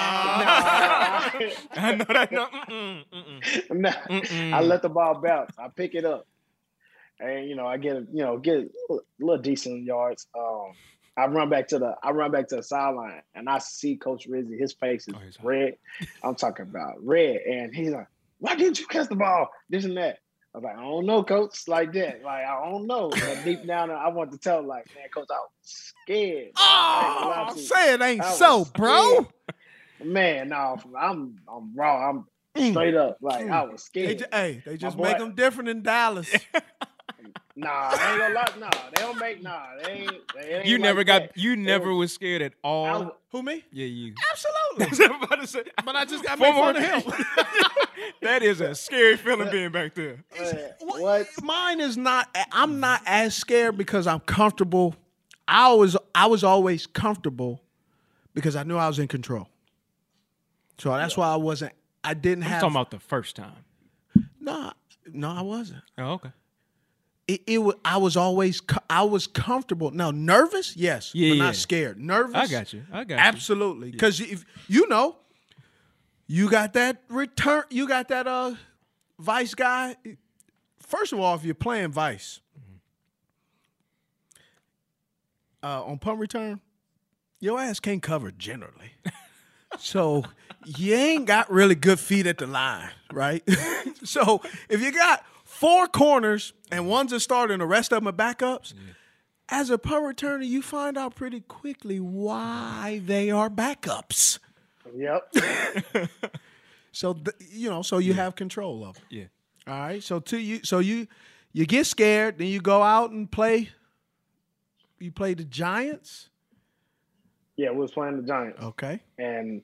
I know that. No. I let the ball bounce. I pick it up. And, I get a little decent yards. I run back to the sideline, and I see Coach Rizzi. His face is red. I'm talking about red. And he's like, why didn't you catch the ball? This and that. I was like, I don't know, Coach, like that. Like, I don't know. But deep down, I wanted to tell him, like, man, Coach, I was scared. Oh, say it ain't so, bro. Man, no, I'm raw. I'm straight up. Like, I was scared. They just make them different in Dallas. Nah, I ain't gonna lie. Nah, they don't make. Nah, they ain't You never like got. that. You never was scared at all. Who, me? Yeah, you. Absolutely. But I just got made fun of him. That is a scary feeling being back there. What? Mine is not. I'm not as scared because I'm comfortable. I was always comfortable because I knew I was in control. So that's why I wasn't. I didn't I'm have. talking about the first time. No, I wasn't. Oh, okay. I was always comfortable. Now nervous, yes, but not scared. Nervous, I got you. Absolutely, because if you got that return, you got that Vice guy. First of all, if you're playing Vice on punt return, your ass can't cover generally. So you ain't got really good feet at the line, right? So if you got 4 corners and one's a starter and the rest of them are backups, as a punt returner, you find out pretty quickly why they are backups. Yep. So so you have control of it. Yeah. All right. So you get scared, then you go out and play. You play the Giants. Yeah, we was playing the Giants. Okay. And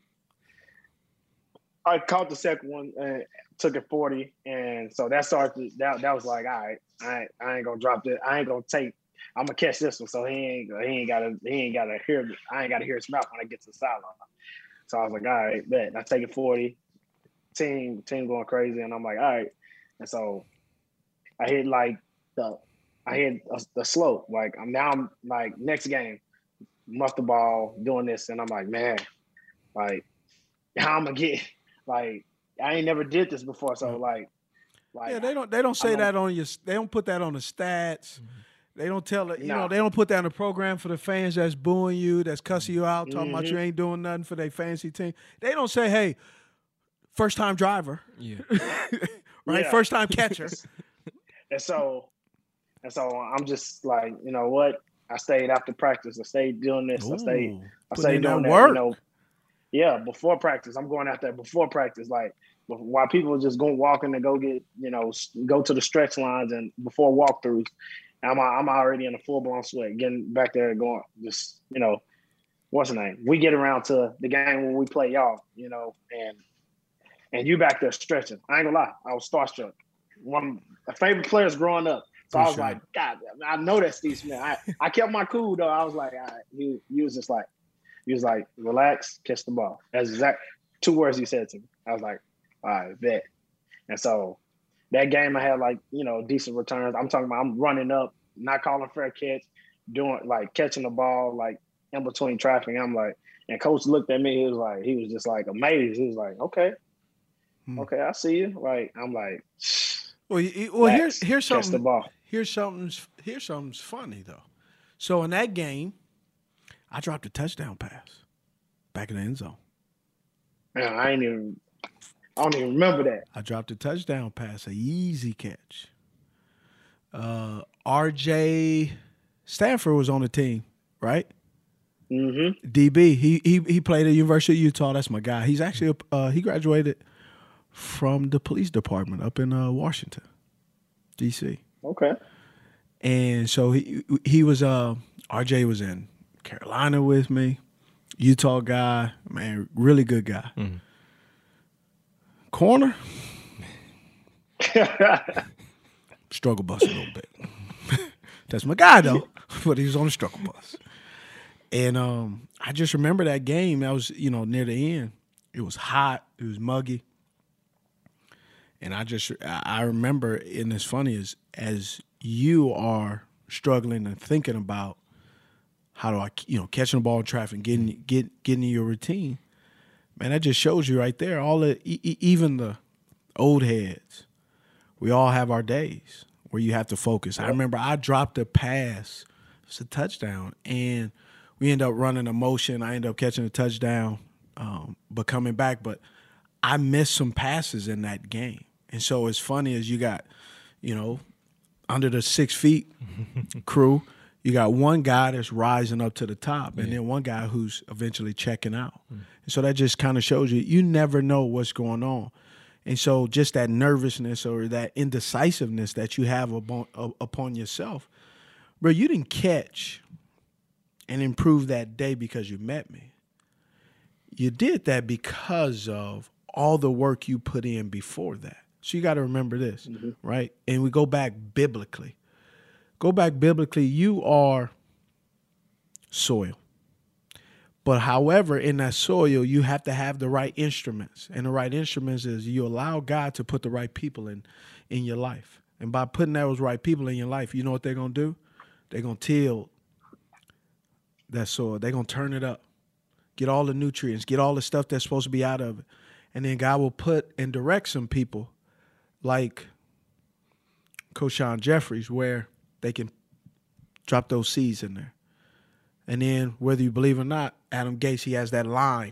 I caught the second one and took it 40, and so that started. That was like, all right, I ain't gonna drop this. I ain't gonna take. I'm gonna catch this one. So he ain't gotta hear me. I ain't gotta hear his mouth when I get to the sideline. So I was like, all right, bet. And I take it 40. Team going crazy, and I'm like, all right. And so I hit the slope. Like I'm like next game, muff the ball, doing this, and I'm like, man, like how I'm gonna get like I ain't never did this before, so like yeah, they don't say that on your. They don't put that on the stats. They don't tell it. They don't put that in the program for the fans that's booing you, that's cussing you out, talking about you ain't doing nothing for their fantasy team. They don't say, hey, first time driver, right? Yeah. First time catcher. And so I'm just like, you know what? I stayed after practice. I stayed doing this. I stayed doing that. Work. Yeah, before practice. I'm going out there before practice, like while people are just going walking to go get, go to the stretch lines and before walkthroughs. I'm already in a full blown sweat, getting back there going. Just what's the name? We get around to the game when we play y'all, and you back there stretching. I ain't gonna lie, I was starstruck. One of my favorite players growing up. So I was like, God, I know that's Steve Smith. I kept my cool though. I was like, all right. He was like, relax, catch the ball. That's exact 2 words he said to me. I was like, all right, bet. And so that game I had decent returns. I'm talking about I'm running up, not calling fair catch, doing catching the ball in between traffic. I'm like, and coach looked at me. He was just amazed. He was like, okay, I see you. I'm like, well, here's something. Catch the ball. Here's something's funny though. So in that game, I dropped a touchdown pass back in the end zone. Man, I don't even remember that. I dropped a touchdown pass, an easy catch. RJ Stanford was on the team, right? Mm-hmm. DB. He played at University of Utah. That's my guy. He's actually he graduated from the police department up in Washington, D.C. Okay. And so he was RJ was in Carolina with me, Utah guy, man, really good guy. Mm-hmm. Corner, struggle bus a little bit. That's my guy though, but he was on the struggle bus. And I just remember that game. That was near the end. It was hot. It was muggy. And I remember, and it's funny as you are struggling and thinking about how do I catching the ball in traffic, getting in your routine. Man, that just shows you right there. All the even the old heads, we all have our days where you have to focus. I remember I dropped a pass, it's a touchdown, and we end up running a motion. I end up catching a touchdown, but coming back. But I missed some passes in that game, and so as funny as you got, under the 6 feet crew, You got one guy that's rising up to the top, and then one guy who's eventually checking out. And so that just kind of shows you never know what's going on. And so just that nervousness or that indecisiveness that you have upon yourself, bro, you didn't catch and improve that day because you met me. You did that because of all the work you put in before that. So you got to remember this, right? And we go back biblically. You are soil. But however, in that soil, you have to have the right instruments. And the right instruments is you allow God to put the right people in your life. And by putting those right people in your life, you know what they're going to do? They're going to till that soil. They're going to turn it up, get all the nutrients, get all the stuff that's supposed to be out of it. And then God will put and direct some people like Koshan Jeffries where they can drop those seeds in there. And then, whether you believe or not, Adam Gates, he has that line.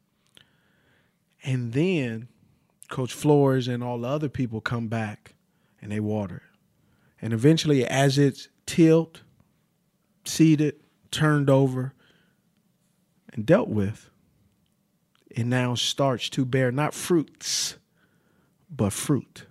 And then Coach Flores and all the other people come back and they water it. And eventually, as it's tilled, seeded, turned over, and dealt with, it now starts to bear not fruits, but fruit.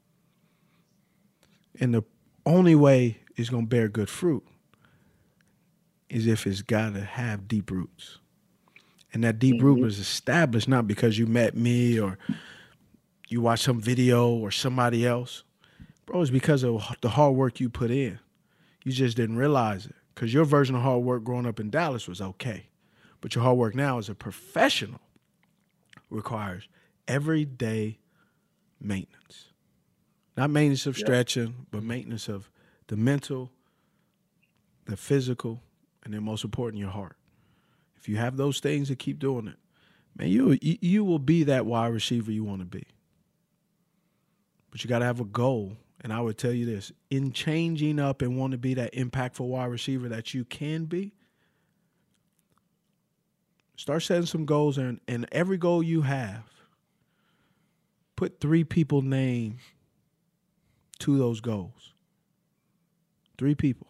And the only way it's going to bear good fruit is if it's got to have deep roots. And that deep root was established not because you met me or you watched some video or somebody else. Bro, it's because of the hard work you put in. You just didn't realize it because your version of hard work growing up in Dallas was okay. But your hard work now as a professional requires everyday maintenance. Not maintenance of stretching, but maintenance of the mental, the physical, and then most important, your heart. If you have those things and keep doing it, man, you will be that wide receiver you want to be. But you got to have a goal. And I would tell you this, in changing up and want to be that impactful wide receiver that you can be, start setting some goals. And every goal you have, put 3 people named to those goals. 3 people.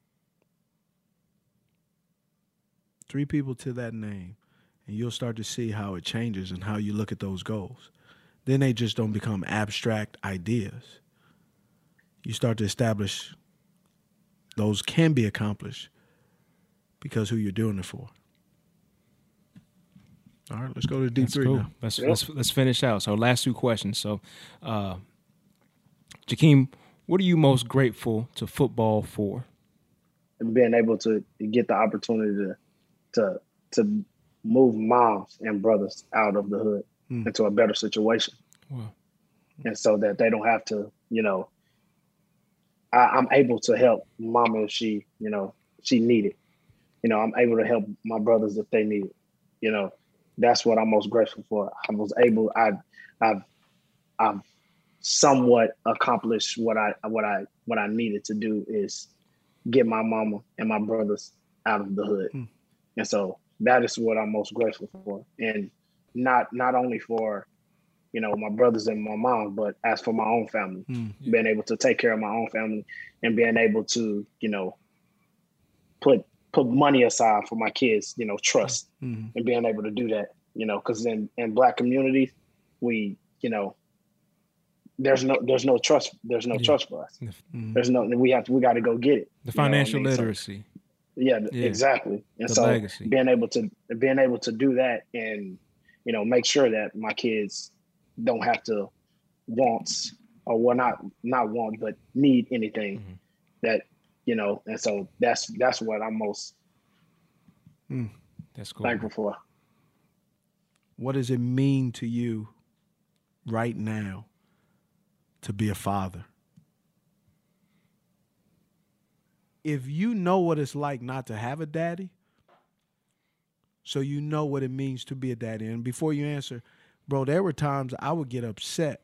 3 people to that name, and you'll start to see how it changes and how you look at those goals. Then they just don't become abstract ideas. You start to establish those can be accomplished because who you're doing it for. All right, let's go to D3 cool. now. Let's finish out. So last 2 questions. So, Jakeem, what are you most grateful to football for? And being able to get the opportunity to move moms and brothers out of the hood into a better situation. Wow. And so that they don't have to, I'm able to help mama if she needed. I'm able to help my brothers if they need it. That's what I'm most grateful for. I've somewhat accomplished what I needed to do is get my mama and my brothers out of the hood. And so that is what I'm most grateful for. And not only for, my brothers and my mom, but as for my own family, being able to take care of my own family and being able to, put money aside for my kids, trust and being able to do that, because in Black communities, we, there's no trust. There's no trust for us. We got to go get it. The financial literacy. Yeah, exactly. And so legacy. being able to do that and, make sure that my kids don't have to want or not want, but need anything that, and so that's what I'm most that's cool. thankful for. What does it mean to you right now to be a father? If you know what it's like not to have a daddy, so you know what it means to be a daddy. And before you answer, bro, there were times I would get upset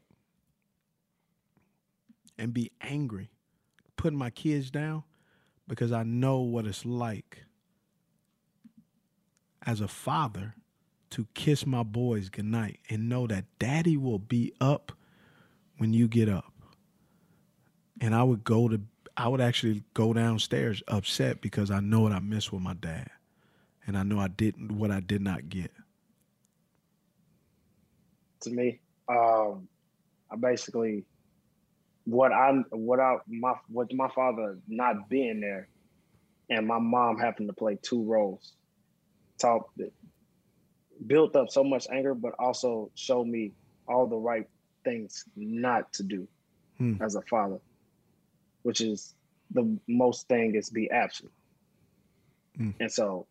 and be angry, putting my kids down because I know what it's like as a father to kiss my boys goodnight and know that daddy will be up when you get up. And I would go to I would actually go downstairs upset because I know what I missed with my dad, and I know I didn't what I did not get. To me, I basically what my father not being there, and my mom having to play two roles, built up so much anger, but also showed me all the right things not to do as a father, which is the most thing is be absent. And so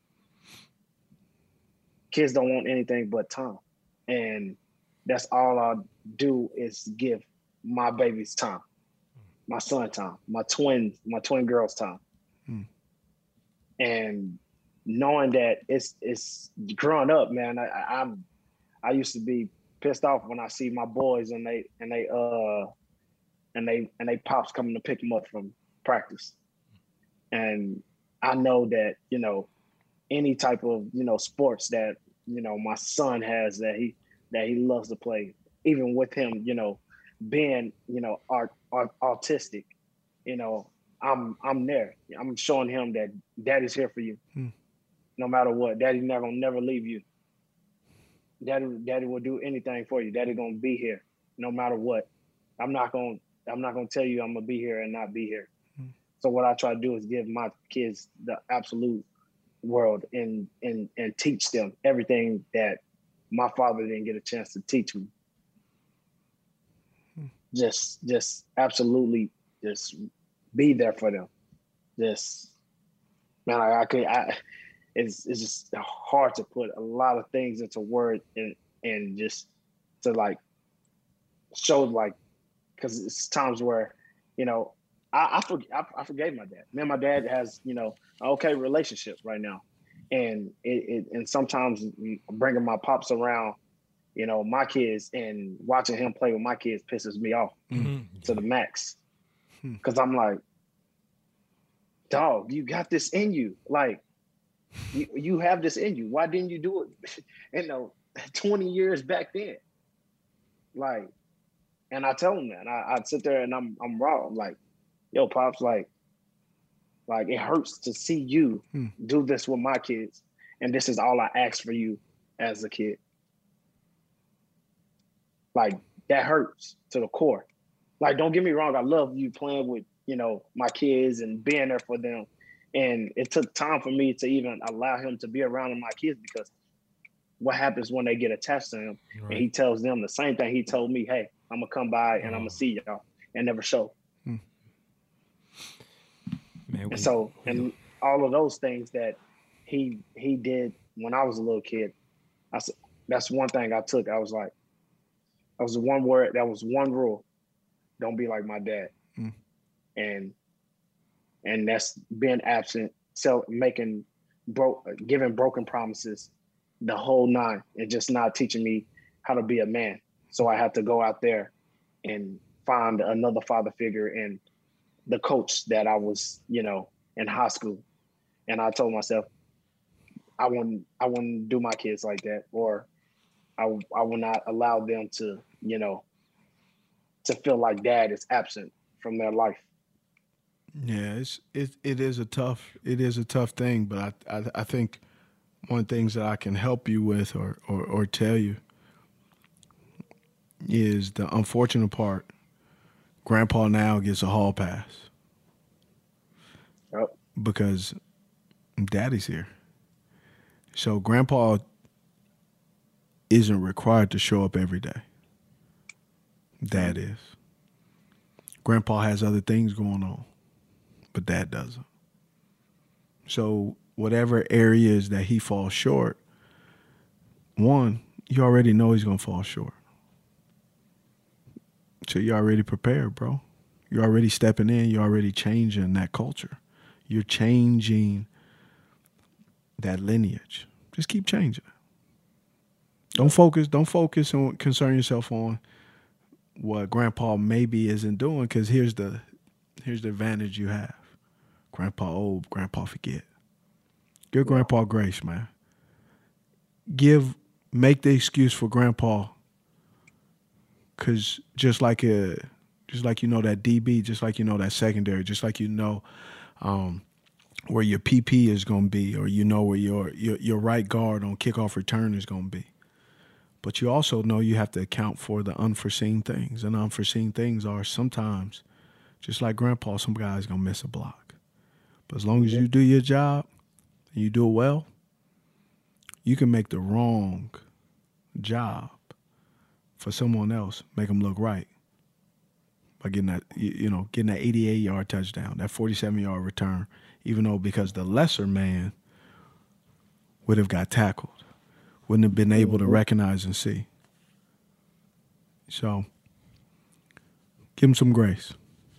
kids don't want anything but time. And that's all I do is give my babies time, my son time, my twin girls time. And knowing that it's growing up, man, I used to be pissed off when I see my boys and they pops coming to pick them up from practice. And I know that, you know, any type of, you know, sports that, you know, my son has that he loves to play, even with him, you know, being, you know, autistic, you know, I'm there. I'm showing him that daddy's here for you. No matter what, daddy never leave you. Daddy will do anything for you. Daddy gonna be here no matter what. I'm not gonna tell you I'm gonna be here and not be here. So what I try to do is give my kids the absolute world and teach them everything that my father didn't get a chance to teach me. Just absolutely just be there for them. Just, man, it's just hard to put a lot of things into words and just to like show, like, because it's times where, you know, I forgave my dad. Me and my dad has, you know, an okay relationship right now. And and sometimes bringing my pops around, you know, my kids and watching him play with my kids pisses me off to the max. Because I'm like, dog, you got this in you. Like, you have this in you. Why didn't you do it, you know, 20 years back then? Like, and I tell him that. I'd sit there and I'm raw. I'm like, yo, Pops, like it hurts to see you do this with my kids. And this is all I asked for you as a kid. Like, that hurts to the core. Like, don't get me wrong. I love you playing with, you know, my kids and being there for them. And it took time for me to even allow him to be around my kids, because what happens when they get attached to him and he tells them the same thing he told me, hey, I'm going to come by and I'm going to see y'all, and never show. Man, and so, and all of those things that he did when I was a little kid, that's one thing I took. I was like, that was one word, that was one rule. Don't be like my dad. And that's being absent, giving broken promises, the whole nine, and just not teaching me how to be a man. So I had to go out there and find another father figure in the coach that I was, you know, in high school. And I told myself, I wouldn't do my kids like that, or I will not allow them to, you know, to feel like dad is absent from their life. Yeah, it is a tough thing, but I think one of the things that I can help you with or tell you is the unfortunate part. Grandpa now gets a hall pass. Yep. Because daddy's here. So grandpa isn't required to show up every day. Dad is. Grandpa has other things going on, but dad doesn't. So whatever areas that he falls short, one, you already know he's going to fall short. So you're already prepared, bro. You're already stepping in. You're already changing that culture. You're changing that lineage. Just keep changing it. Don't focus on concern yourself on what grandpa maybe isn't doing, because here's the advantage you have. Grandpa old, grandpa forget. Give grandpa grace, man. Make the excuse for grandpa, because just like just like you know that DB, just like you know that secondary, just like you know where your PP is going to be, or you know where your right guard on kickoff return is going to be. But you also know you have to account for the unforeseen things. And unforeseen things are sometimes, just like Grandpa, some guy's going to miss a block. But as long as you do your job and you do it well, you can make the wrong job for someone else, make them look right by getting that, getting that 88-yard touchdown, that 47-yard return, even though because the lesser man would have got tackled, wouldn't have been able to recognize and see. So give him some grace.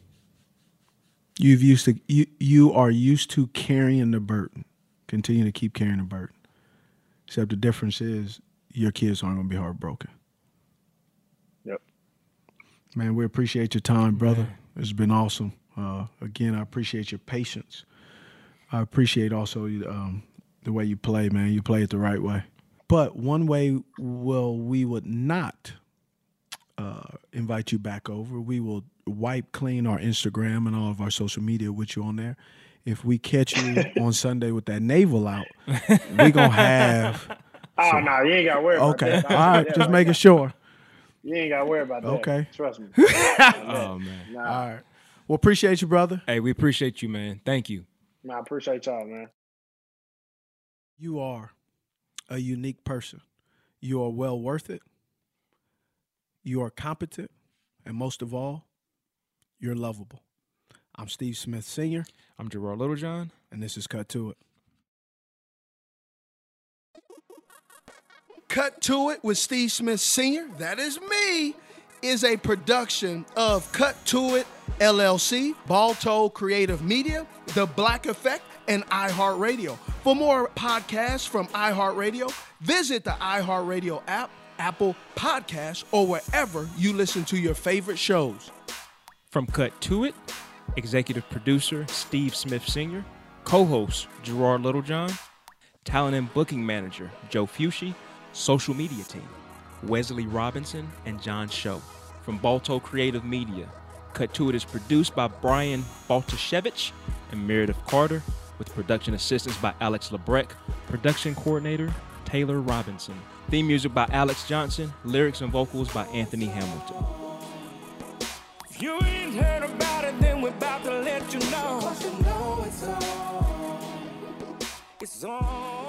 You are used to carrying the burden. Continue to keep carrying the burden. Except the difference is your kids aren't going to be heartbroken. Yep. Man, we appreciate your time, brother. It's been awesome. Again, I appreciate your patience. I appreciate also the way you play, man. You play it the right way. But one way we would not invite you back over. We will wipe clean our Instagram and all of our social media with you on there. If we catch you on Sunday with that navel out, we're going to have... Oh, no, you ain't got to worry about that. Okay, all right, just making sure. You ain't got to worry about that. Okay. Trust me. Oh, man. Nah. All right. Well, appreciate you, brother. Hey, we appreciate you, man. Thank you. I appreciate y'all, man. You are a unique person. You are well worth it. You are competent. And most of all, you're lovable. I'm Steve Smith Sr. I'm Gerard Littlejohn. And this is Cut to It. Cut to It with Steve Smith Sr., that is me, is a production of Cut to It, LLC, Balto Creative Media, The Black Effect, and iHeartRadio. For more podcasts from iHeartRadio, visit the iHeartRadio app, Apple Podcasts, or wherever you listen to your favorite shows. From Cut to It, executive producer Steve Smith Sr., co-host Gerard Littlejohn, talent and booking manager Joe Fucci, social media team Wesley Robinson and John Show. From Balto Creative Media, Cut to It is produced by Brian Baltashevich and Meredith Carter, with production assistance by Alex Lebrecht, production coordinator Taylor Robinson. Theme music by Alex Johnson, lyrics and vocals by Anthony Hamilton. If you ain't heard about it, then we're about to let you know. 'Cause you know it's on. It's on.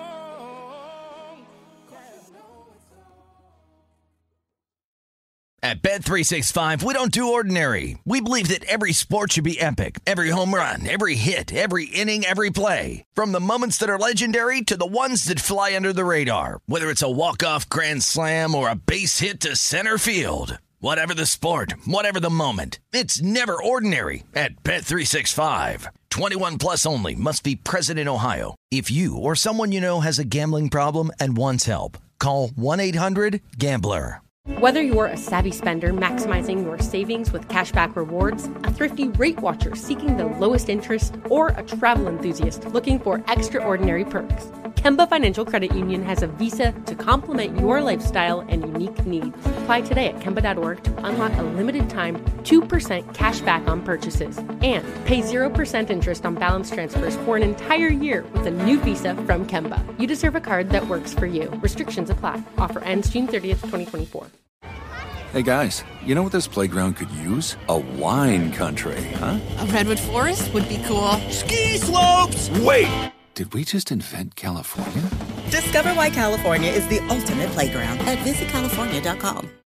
At Bet365, we don't do ordinary. We believe that every sport should be epic. Every home run, every hit, every inning, every play. From the moments that are legendary to the ones that fly under the radar. Whether it's a walk-off grand slam or a base hit to center field. Whatever the sport, whatever the moment. It's never ordinary at Bet365. 21 plus only. Must be present in Ohio. If you or someone you know has a gambling problem and wants help, call 1-800-GAMBLER. Whether you're a savvy spender maximizing your savings with cashback rewards, a thrifty rate watcher seeking the lowest interest, or a travel enthusiast looking for extraordinary perks, Kemba Financial Credit Union has a visa to complement your lifestyle and unique needs. Apply today at Kemba.org to unlock a limited time 2% cash back on purchases and pay 0% interest on balance transfers for an entire year with a new visa from Kemba. You deserve a card that works for you. Restrictions apply. Offer ends June 30th, 2024. Hey guys, you know what this playground could use? A wine country, huh? A redwood forest would be cool. Ski slopes! Wait! Did we just invent California? Discover why California is the ultimate playground at visitcalifornia.com.